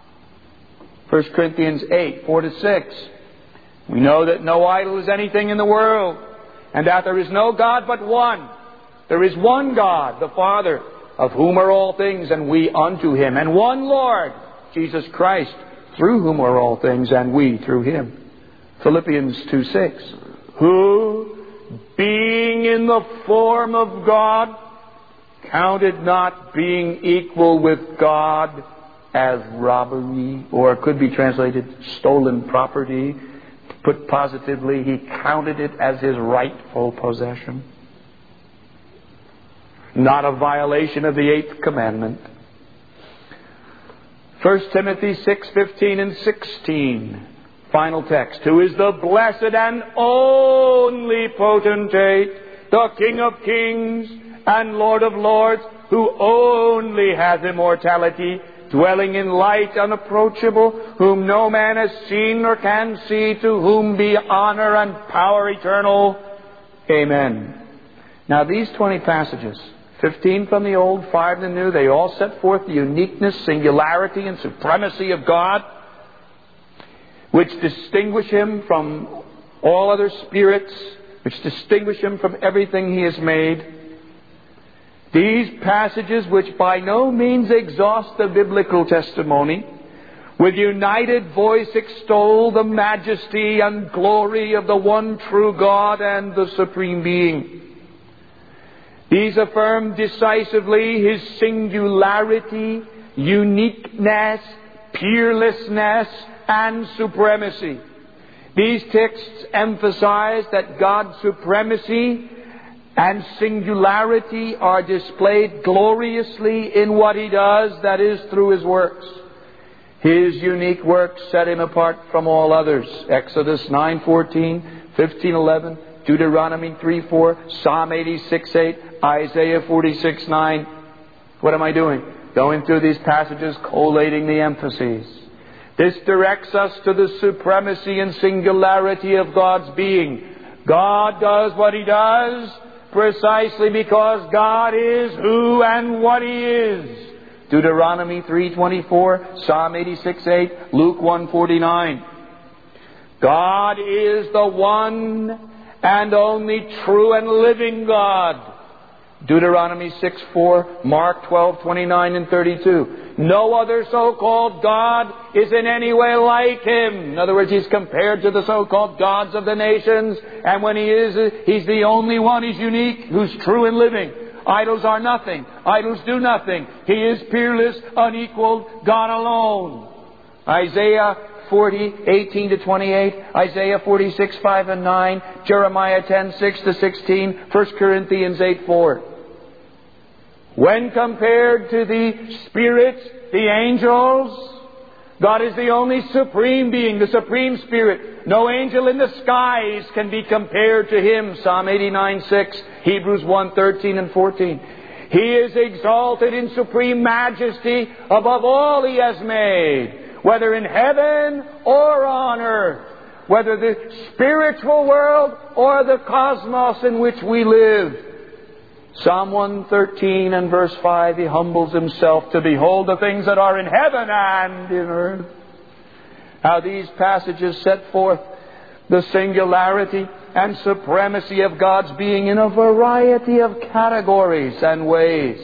Speaker 1: First Corinthians eight, four to six. We know that no idol is anything in the world, and that there is no God but one. There is one God, the Father, of whom are all things, and we unto Him. And one Lord, Jesus Christ, through whom are all things, and we through Him. Philippians two, six. Who, being in the form of God, counted not being equal with God as robbery, or it could be translated stolen property. Put positively, He counted it as His rightful possession. Not a violation of the eighth commandment. First Timothy six, fifteen and sixteen. Final text. Who is the blessed and only potentate, the King of kings and Lord of lords, who only has immortality, dwelling in light unapproachable, whom no man has seen nor can see, to whom be honor and power eternal. Amen. Now these twenty passages, fifteen from the Old, five from the New, they all set forth the uniqueness, singularity, and supremacy of God, which distinguish Him from all other spirits, which distinguish Him from everything He has made. These passages, which by no means exhaust the biblical testimony, with united voice extol the majesty and glory of the one true God and the Supreme Being. These affirm decisively His singularity, uniqueness, peerlessness, and supremacy. These texts emphasize that God's supremacy and singularity are displayed gloriously in what He does, that is, through His works. His unique works set Him apart from all others. Exodus nine, fourteen, fifteen, eleven, Deuteronomy three, four, Psalm eighty-six, eight, Isaiah forty-six, nine. What am I doing? Going through these passages, collating the emphases. This directs us to the supremacy and singularity of God's being. God does what He does precisely because God is who and what He is. Deuteronomy three, twenty-four, Psalm eighty-six, eight, Luke one, forty-nine. God is the one and only true and living God. Deuteronomy six, four, Mark twelve, twenty-nine and thirty-two. No other so-called God is in any way like Him. In other words, He's compared to the so-called gods of the nations. And when He is, He's the only one. He's unique, who's true and living. Idols are nothing. Idols do nothing. He is peerless, unequaled, God alone. Isaiah forty, eighteen to twenty-eight, Isaiah forty-six, five and nine, Jeremiah ten, six to sixteen, First Corinthians eight, four. When compared to the spirits, the angels, God is the only supreme being, the supreme spirit. No angel in the skies can be compared to Him. Psalm eighty-nine six, Hebrews one thirteen and fourteen. He is exalted in supreme majesty above all He has made, whether in heaven or on earth, whether the spiritual world or the cosmos in which we live. Psalm one thirteen and verse five, He humbles Himself to behold the things that are in heaven and in earth. How these passages set forth the singularity and supremacy of God's being in a variety of categories and ways.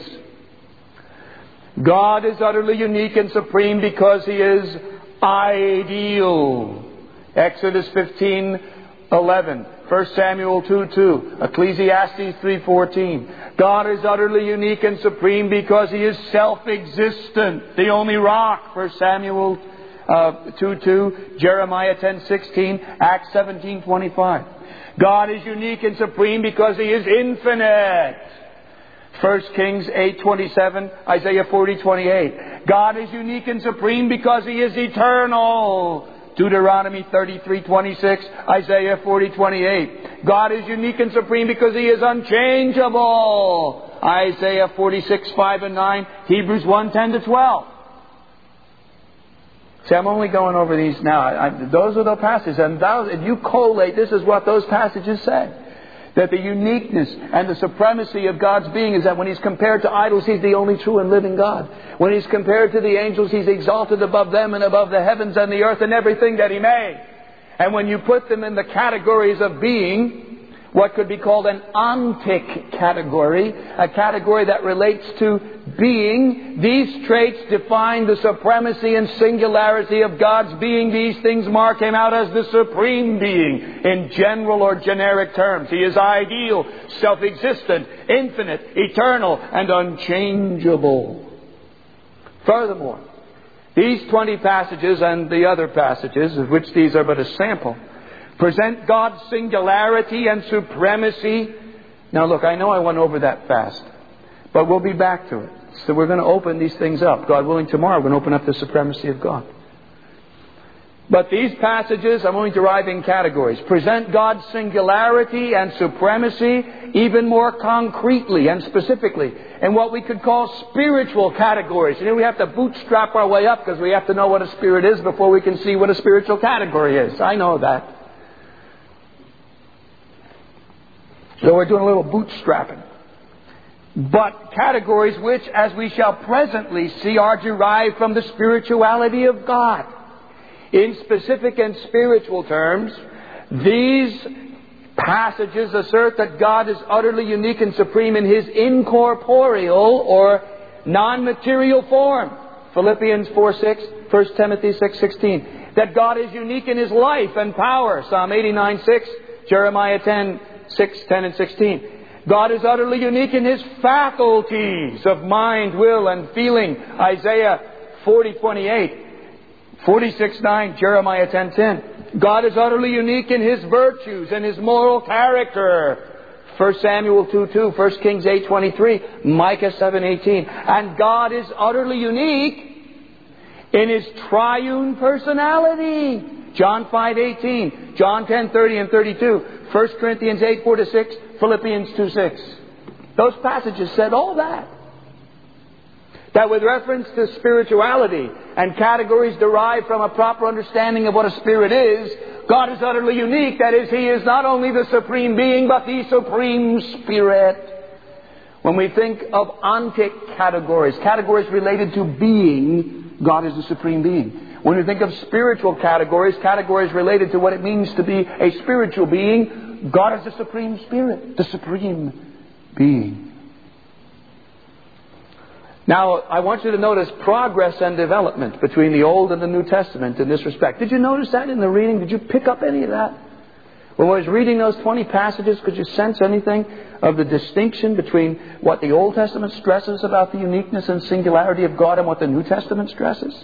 Speaker 1: God is utterly unique and supreme because He is ideal. Exodus fifteen eleven. First Samuel two two, Ecclesiastes three fourteen. God is utterly unique and supreme because He is self-existent, the only rock. First Samuel uh, two two, Jeremiah ten sixteen, Acts seventeen twenty-five. God is unique and supreme because He is infinite. First Kings eight twenty-seven, Isaiah forty twenty-eight. God is unique and supreme because He is eternal. Deuteronomy thirty-three twenty-six, Isaiah forty twenty-eight. God is unique and supreme because He is unchangeable. Isaiah forty-six five and nine, Hebrews one ten to twelve. See, I'm only going over these now. I, I, those are the passages. And those, if you collate, this is what those passages say. That the uniqueness and the supremacy of God's being is that when He's compared to idols, He's the only true and living God. When He's compared to the angels, He's exalted above them and above the heavens and the earth and everything that He made. And when you put them in the categories of being, what could be called an ontic category, a category that relates to being, these traits define the supremacy and singularity of God's being. These things mark Him out as the supreme being in general or generic terms. He is ideal, self-existent, infinite, eternal, and unchangeable. Furthermore, these twenty passages and the other passages, of which these are but a sample, present God's singularity and supremacy. Now look, I know I went over that fast, but we'll be back to it. So we're going to open these things up. God willing, tomorrow we're going to open up the supremacy of God. But these passages, I'm only deriving categories, present God's singularity and supremacy even more concretely and specifically in what we could call spiritual categories. You know, we have to bootstrap our way up because we have to know what a spirit is before we can see what a spiritual category is. I know that. So we're doing a little bootstrapping. But categories which, as we shall presently see, are derived from the spirituality of God. In specific and spiritual terms, these passages assert that God is utterly unique and supreme in His incorporeal or non-material form. Philippians four six, First Timothy six sixteen. That God is unique in His life and power. Psalm eighty-nine six, Jeremiah ten six, ten and sixteen. God is utterly unique in His faculties of mind, will, and feeling. Isaiah forty twenty-eight. forty-six nine, Jeremiah ten ten. God is utterly unique in His virtues and His moral character. First Samuel two two, First Kings eight twenty-three, Micah seven eighteen. And God is utterly unique in His triune personality. John five eighteen, John ten thirty and thirty-two, First Corinthians eight four to six, Philippians two six. Those passages said all that. That with reference to spirituality and categories derived from a proper understanding of what a spirit is, God is utterly unique. That is, He is not only the supreme being, but the supreme spirit. When we think of ontic categories, categories related to being, God is the supreme being. When we think of spiritual categories, categories related to what it means to be a spiritual being, God is the supreme spirit, the supreme being. Now, I want you to notice progress and development between the Old and the New Testament in this respect. Did you notice that in the reading? Did you pick up any of that? When I was reading those twenty passages, could you sense anything of the distinction between what the Old Testament stresses about the uniqueness and singularity of God and what the New Testament stresses?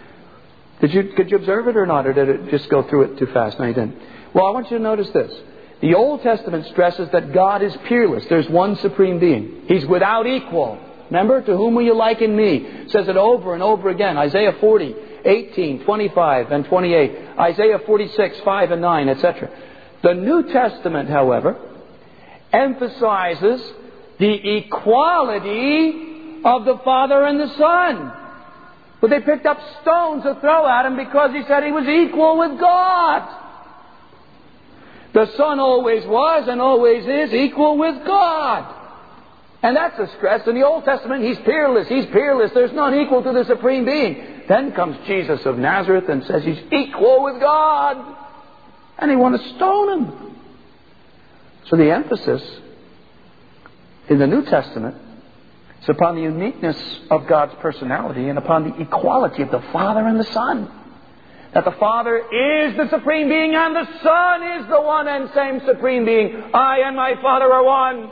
Speaker 1: Did you, could you observe it or not? Or did it just go through it too fast? No, you didn't. Well, I want you to notice this. The Old Testament stresses that God is peerless. There's one supreme being. He's without equal. Remember, to whom will you liken me? It says it over and over again. Isaiah forty, eighteen, twenty-five, and twenty-eight. Isaiah forty-six, five and nine, et cetera. The New Testament, however, emphasizes the equality of the Father and the Son. But they picked up stones to throw at him because he said he was equal with God. The Son always was and always is equal with God. And that's a stress. In the Old Testament, He's peerless. He's peerless. There's none equal to the Supreme Being. Then comes Jesus of Nazareth and says He's equal with God. And they want to stone Him. So the emphasis in the New Testament is upon the uniqueness of God's personality and upon the equality of the Father and the Son. That the Father is the Supreme Being and the Son is the one and same Supreme Being. I and my Father are one.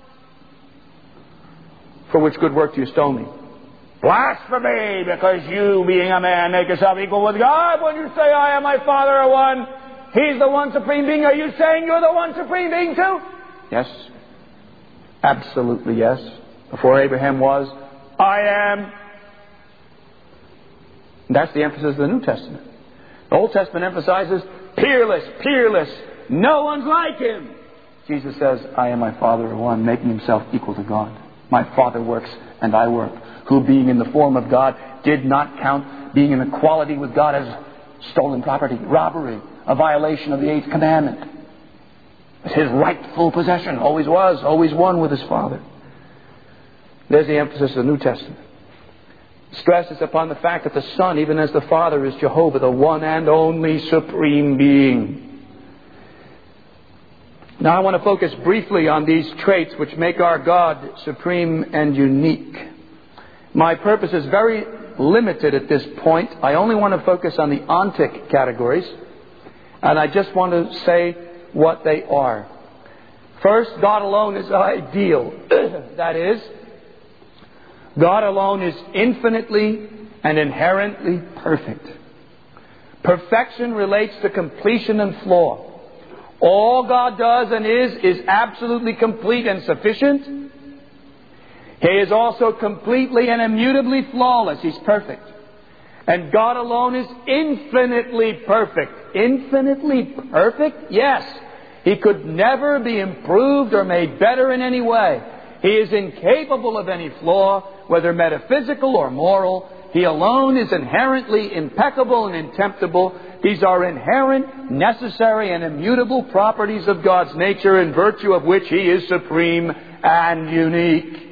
Speaker 1: For which good work do you stone me? Blasphemy, because you, being a man, make yourself equal with God. When you say I and my Father are one, He's the one Supreme Being. Are you saying you're the one Supreme Being too? Yes. Absolutely yes. Before Abraham was, I am. And that's the emphasis of the New Testament. The Old Testament emphasizes peerless, peerless. No one's like Him. Jesus says, I and my Father are one, making Himself equal to God. My Father works and I work. Who, being in the form of God, did not count being in equality with God as stolen property, robbery, a violation of the eighth commandment. It's His rightful possession. Always was, always one with His Father. There's the emphasis of the New Testament. Stress is upon the fact that the Son, even as the Father, is Jehovah, the one and only Supreme Being. Now I want to focus briefly on these traits which make our God supreme and unique. My purpose is very limited at this point. I only want to focus on the ontic categories, and I just want to say what they are. First, God alone is ideal. That is, God alone is infinitely and inherently perfect. Perfection relates to completion and flaw. All God does and is, is absolutely complete and sufficient. He is also completely and immutably flawless. He's perfect. And God alone is infinitely perfect. Infinitely perfect? Yes. He could never be improved or made better in any way. He is incapable of any flaw, whether metaphysical or moral. He alone is inherently impeccable and intemperable. These are inherent, necessary, and immutable properties of God's nature, in virtue of which He is supreme and unique.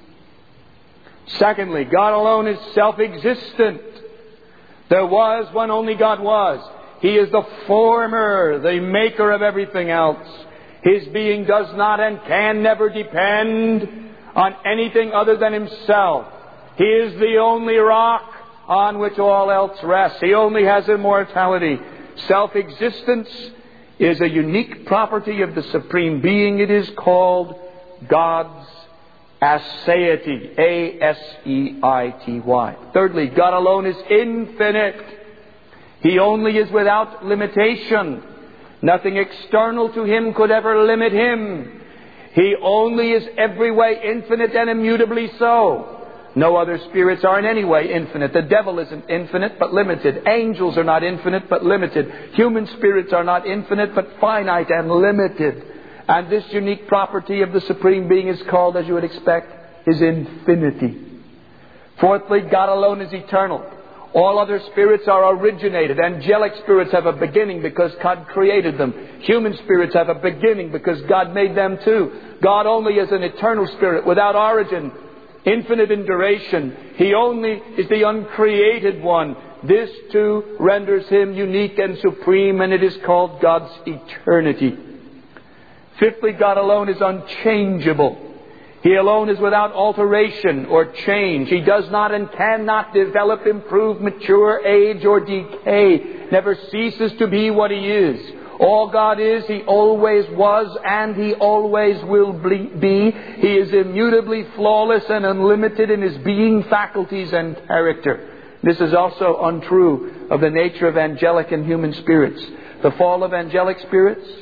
Speaker 1: Secondly, God alone is self-existent. There was when only God was. He is the former, the maker of everything else. His being does not and can never depend on anything other than Himself. He is the only rock on which all else rests. He only has immortality. Self-existence is a unique property of the Supreme Being. It is called God's aseity. A S E I T Y. Thirdly, God alone is infinite. He only is without limitation. Nothing external to Him could ever limit Him. He only is every way infinite and immutably so. No other spirits are in any way infinite. The devil isn't infinite but limited. Angels are not infinite but limited. Human spirits are not infinite but finite and limited. And this unique property of the Supreme Being is called, as you would expect, His infinity. Fourthly, God alone is eternal. All other spirits are originated. Angelic spirits have a beginning because God created them. Human spirits have a beginning because God made them too. God only is an eternal spirit without origin, infinite in duration. He only is the uncreated one. This too renders Him unique and supreme, and it is called God's eternity. Fifthly, God alone is unchangeable. He alone is without alteration or change. He does not and cannot develop, improve, mature, age, or decay. Never ceases to be what He is. All God is, He always was, and He always will be. He is immutably flawless and unlimited in His being, faculties, and character. This is also untrue of the nature of angelic and human spirits. The fall of angelic spirits,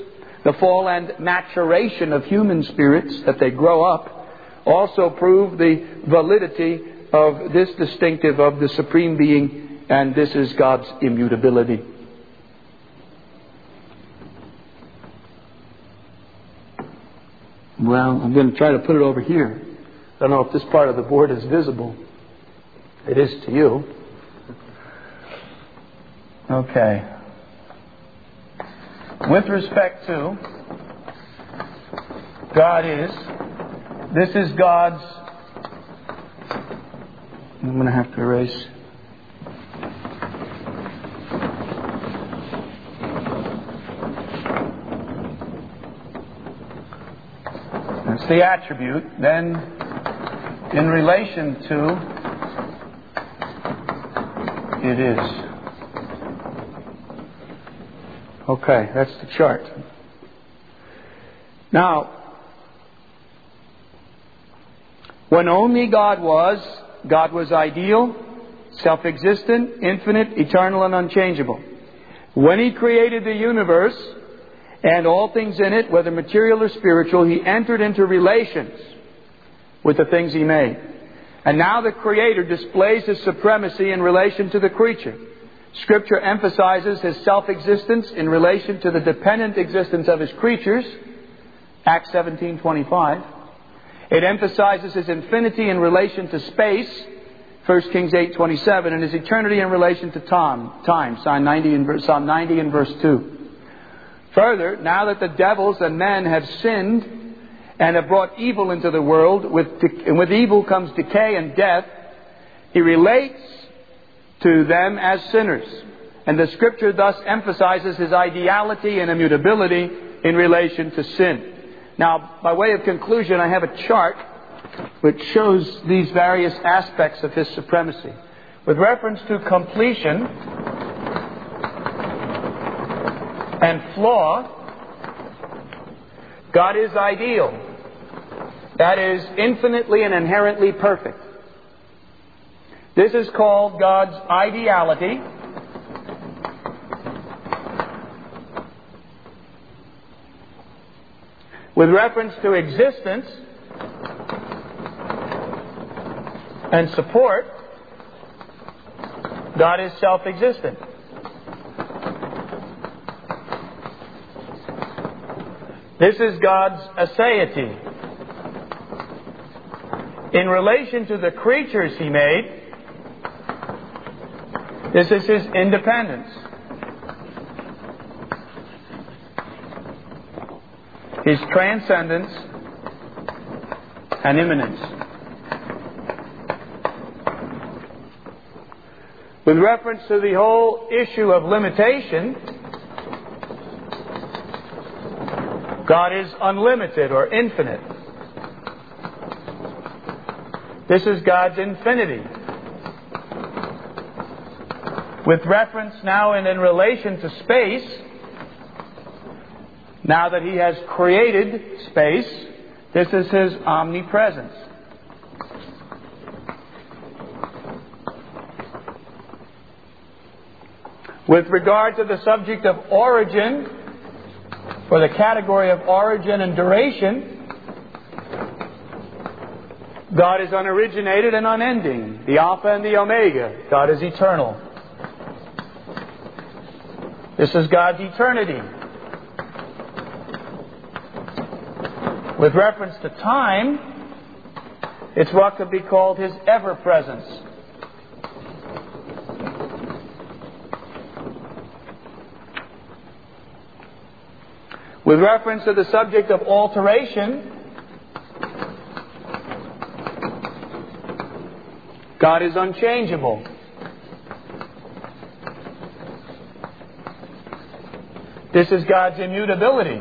Speaker 1: The fall and maturation of human spirits, that they grow up, also prove the validity of this distinctive of the Supreme Being, and this is God's immutability. Well, I'm going to try to put it over here. I don't know if this part of the board is visible. It is to you. Okay. With respect to God is, this is God's, I'm going to have to erase. That's the attribute. Then, in relation to, it is. Okay, that's the chart. Now, when only God was, God was ideal, self-existent, infinite, eternal, and unchangeable. When He created the universe and all things in it, whether material or spiritual, He entered into relations with the things He made. And now the Creator displays His supremacy in relation to the creature. Scripture emphasizes His self-existence in relation to the dependent existence of His creatures, Acts seventeen twenty-five. It emphasizes His infinity in relation to space, First Kings eight twenty-seven, and His eternity in relation to time, time Psalm ninety and verse, Psalm ninety and verse two. Further, now that the devils and men have sinned and have brought evil into the world, with, and with evil comes decay and death, He relates to them as sinners. And the Scripture thus emphasizes His ideality and immutability in relation to sin. Now, by way of conclusion, I have a chart which shows these various aspects of His supremacy. With reference to completion and flaw, God is ideal. That is, infinitely and inherently perfect. This is called God's ideality. With reference to existence and support, God is self-existent. This is God's aseity. In relation to the creatures He made, this is His independence. His transcendence and immanence. With reference to the whole issue of limitation, God is unlimited or infinite. This is God's infinity. With reference now and in relation to space, now that He has created space, this is His omnipresence. With regard to the subject of origin, for the category of origin and duration, God is unoriginated and unending, the Alpha and the Omega. God is eternal. This is God's eternity. With reference to time, it's what could be called His ever-presence. With reference to the subject of alteration, God is unchangeable. This is God's immutability.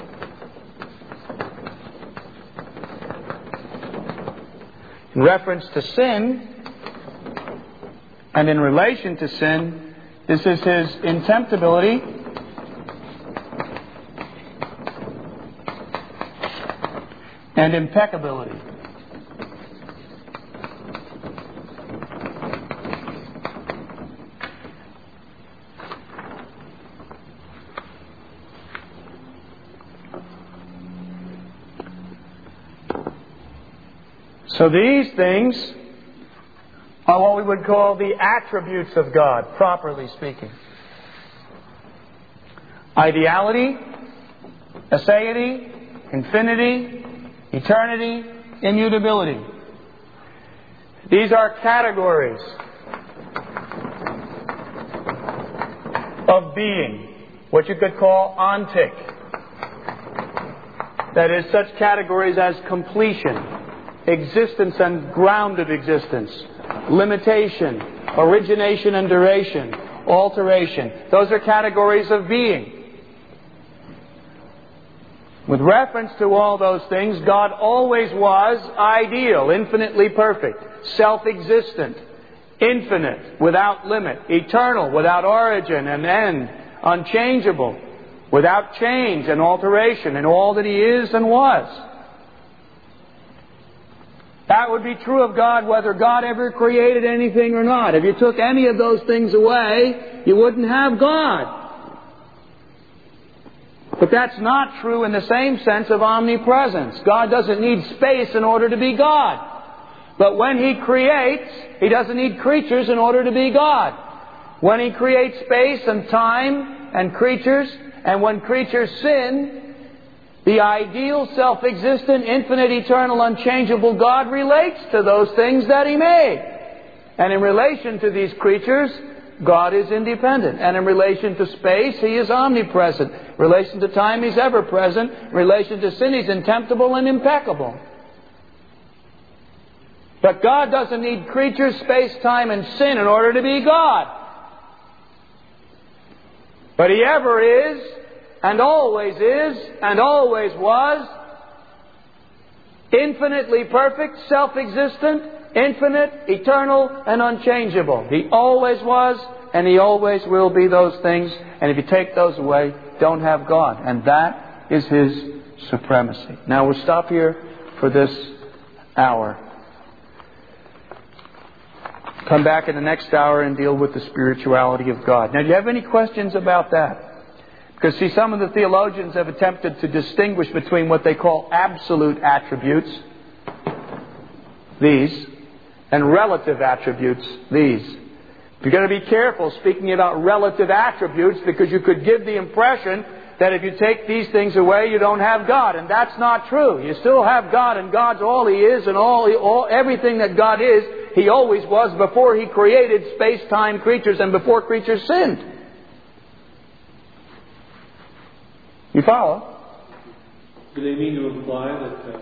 Speaker 1: In reference to sin, and in relation to sin, this is His intemptability. And impeccability. So these things are what we would call the attributes of God, properly speaking. Ideality, aseity, infinity, eternity, immutability. These are categories of being, what you could call ontic. That is, such categories as completion, existence and ground of existence, limitation, origination and duration, alteration. Those are categories of being. With reference to all those things, God always was ideal, infinitely perfect, self-existent, infinite, without limit, eternal, without origin and end, unchangeable, without change and alteration in all that He is and was. That would be true of God whether God ever created anything or not. If you took any of those things away, you wouldn't have God. But that's not true in the same sense of omnipresence. God doesn't need space in order to be God. But when He creates, He doesn't need creatures in order to be God. When He creates space and time and creatures, and when creatures sin, the ideal, self-existent, infinite, eternal, unchangeable God relates to those things that He made. And in relation to these creatures, God is independent. And in relation to space, He is omnipresent. In relation to time, He's ever-present. In relation to sin, He's intemptible and impeccable. But God doesn't need creatures, space, time, and sin in order to be God. But He ever is, and always is, and always was, infinitely perfect, self-existent, infinite, eternal, and unchangeable. He always was, and He always will be those things. And if you take those away, don't have God. And that is His supremacy. Now we'll stop here for this hour. Come back in the next hour and deal with the spirituality of God. Now, do you have any questions about that? Because, see, some of the theologians have attempted to distinguish between what they call absolute attributes, these, and relative attributes, these. You've got to be careful speaking about relative attributes, because you could give the impression that if you take these things away, you don't have God. And that's not true. You still have God, and God's all He is, and all, all everything that God is, He always was before He created space-time creatures and before creatures sinned. You follow?
Speaker 2: Do they mean to imply that... Uh,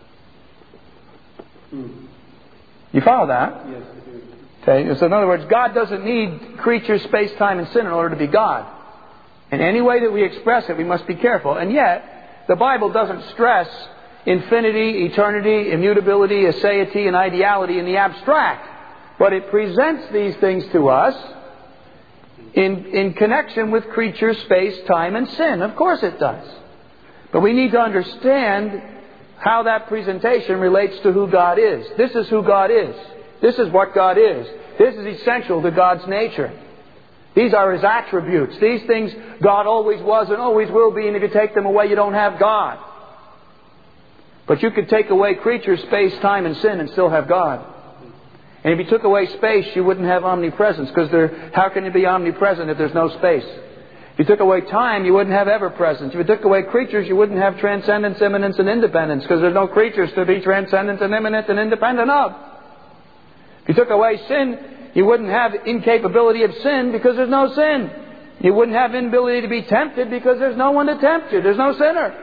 Speaker 2: hmm.
Speaker 1: You follow that?
Speaker 2: Yes, I do.
Speaker 1: Okay, so in other words, God doesn't need creatures, space, time, and sin in order to be God. In any way that we express it, we must be careful. And yet, the Bible doesn't stress infinity, eternity, immutability, aseity, and ideality in the abstract. But it presents these things to us in, in connection with creatures, space, time, and sin. Of course it does. But we need to understand how that presentation relates to who God is. This is who God is. This is what God is. This is essential to God's nature. These are His attributes. These things God always was and always will be, and if you take them away, you don't have God. But you could take away creatures, space, time, and sin and still have God. And if you took away space, you wouldn't have omnipresence, because there, how can you be omnipresent if there's no space? If you took away time, you wouldn't have ever-presence. If you took away creatures, you wouldn't have transcendence, immanence, and independence, because there's no creatures to be transcendent and immanent and independent of. If you took away sin, you wouldn't have incapability of sin, because there's no sin. You wouldn't have inability to be tempted, because there's no one to tempt you. There's no sinner.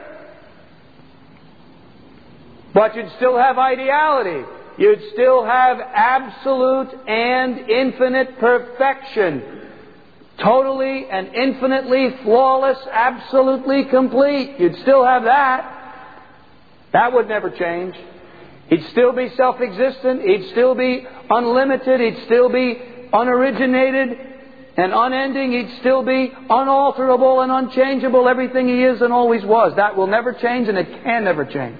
Speaker 1: But you'd still have ideality. You'd still have absolute and infinite perfection. Totally and infinitely flawless, absolutely complete. You'd still have that. That would never change. He'd still be self-existent. He'd still be unlimited. He'd still be unoriginated and unending. He'd still be unalterable and unchangeable. Everything He is and always was. That will never change, and it can never change.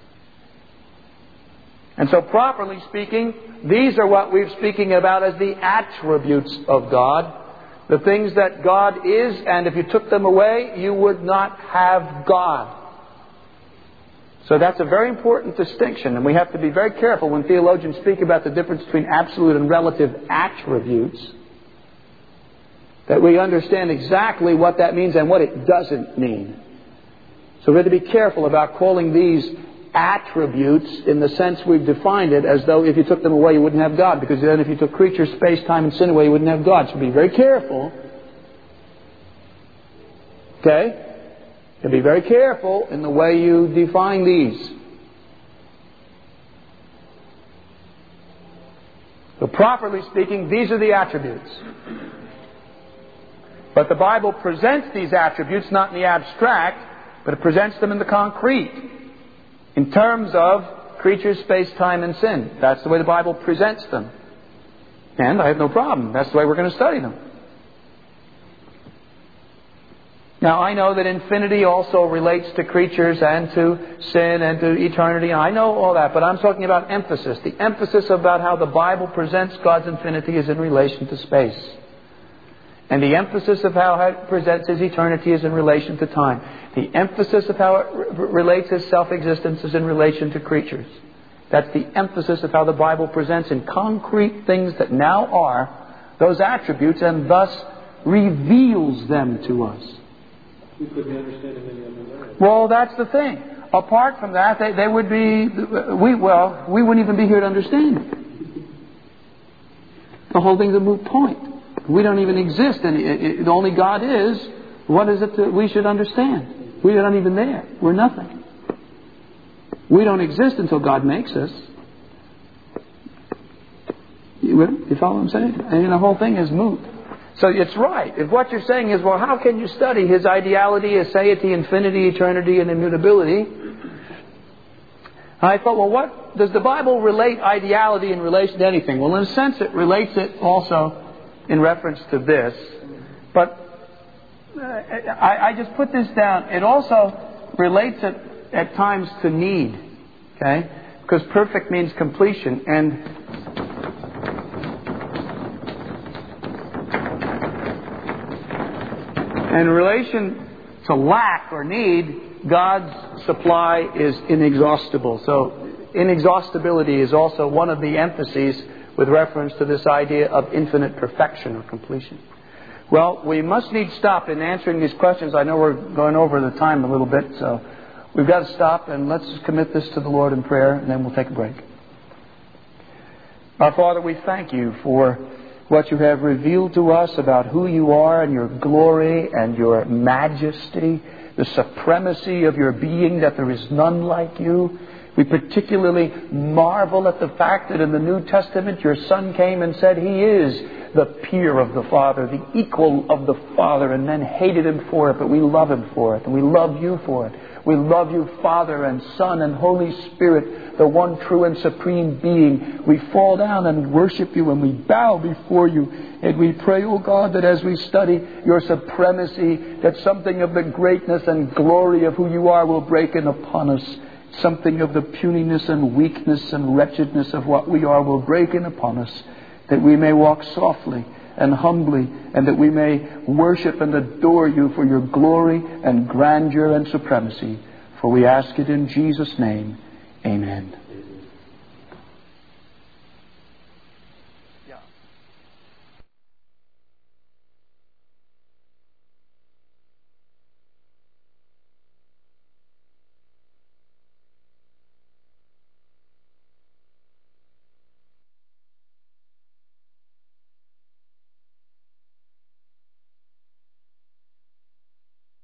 Speaker 1: And so, properly speaking, these are what we're speaking about as the attributes of God. The things that God is, and if you took them away, you would not have God. So that's a very important distinction, and we have to be very careful when theologians speak about the difference between absolute and relative attributes, that we understand exactly what that means and what it doesn't mean. So we have to be careful about calling these attributes in the sense we've defined it, as though if you took them away you wouldn't have God, because then if you took creature, space, time, and sin away you wouldn't have God. So be very careful. Okay? To be very careful in the way you define these. So properly speaking, these are the attributes. But the Bible presents these attributes not in the abstract, but it presents them in the concrete, in terms of creature, space, time, and sin. That's the way the Bible presents them. And I have no problem. That's the way we're going to study them. Now, I know that infinity also relates to creatures and to sin and to eternity. I know all that, but I'm talking about emphasis. The emphasis about how the Bible presents God's infinity is in relation to space. And the emphasis of how it presents His eternity is in relation to time. The emphasis of how it re- relates His self-existence is in relation to creatures. That's the emphasis of how the Bible presents in concrete things that now are those attributes, and thus reveals them to us.
Speaker 2: We couldn't understand them any other way.
Speaker 1: Well, that's the thing. Apart from that, they, they would be, we well, we wouldn't even be here to understand it. The whole thing's a moot point. We don't even exist, and it, it, only God is. What is it that we should understand? We are not even there. We're nothing. We don't exist until God makes us. You, you follow what I'm saying? And the whole thing is moot. So it's right. If what you're saying is, well, how can you study His ideality, aseity, infinity, eternity, and immutability? I thought, well, what does the Bible relate ideality in relation to anything? Well, in a sense, it relates it also in reference to this. But uh, I, I just put this down. It also relates it at times to need. Okay? Because perfect means completion. And in relation to lack or need, God's supply is inexhaustible. So inexhaustibility is also one of the emphases with reference to this idea of infinite perfection or completion. Well, we must need stop in answering these questions. I know we're going over the time a little bit, so we've got to stop, and let's commit this to the Lord in prayer, and then we'll take a break. Our Father, we thank You for what You have revealed to us about who You are and Your glory and Your majesty, the supremacy of Your being, that there is none like You. We particularly marvel at the fact that in the New Testament Your Son came and said He is the peer of the Father, the equal of the Father, and men hated Him for it, but we love Him for it, and we love You for it. We love You, Father and Son and Holy Spirit, the one true and supreme being. We fall down and worship You, and we bow before You. And we pray, oh God, that as we study Your supremacy, that something of the greatness and glory of who You are will break in upon us. Something of the puniness and weakness and wretchedness of what we are will break in upon us, that we may walk softly and humbly, and that we may worship and adore You for Your glory and grandeur and supremacy. For we ask it in Jesus' name. Amen.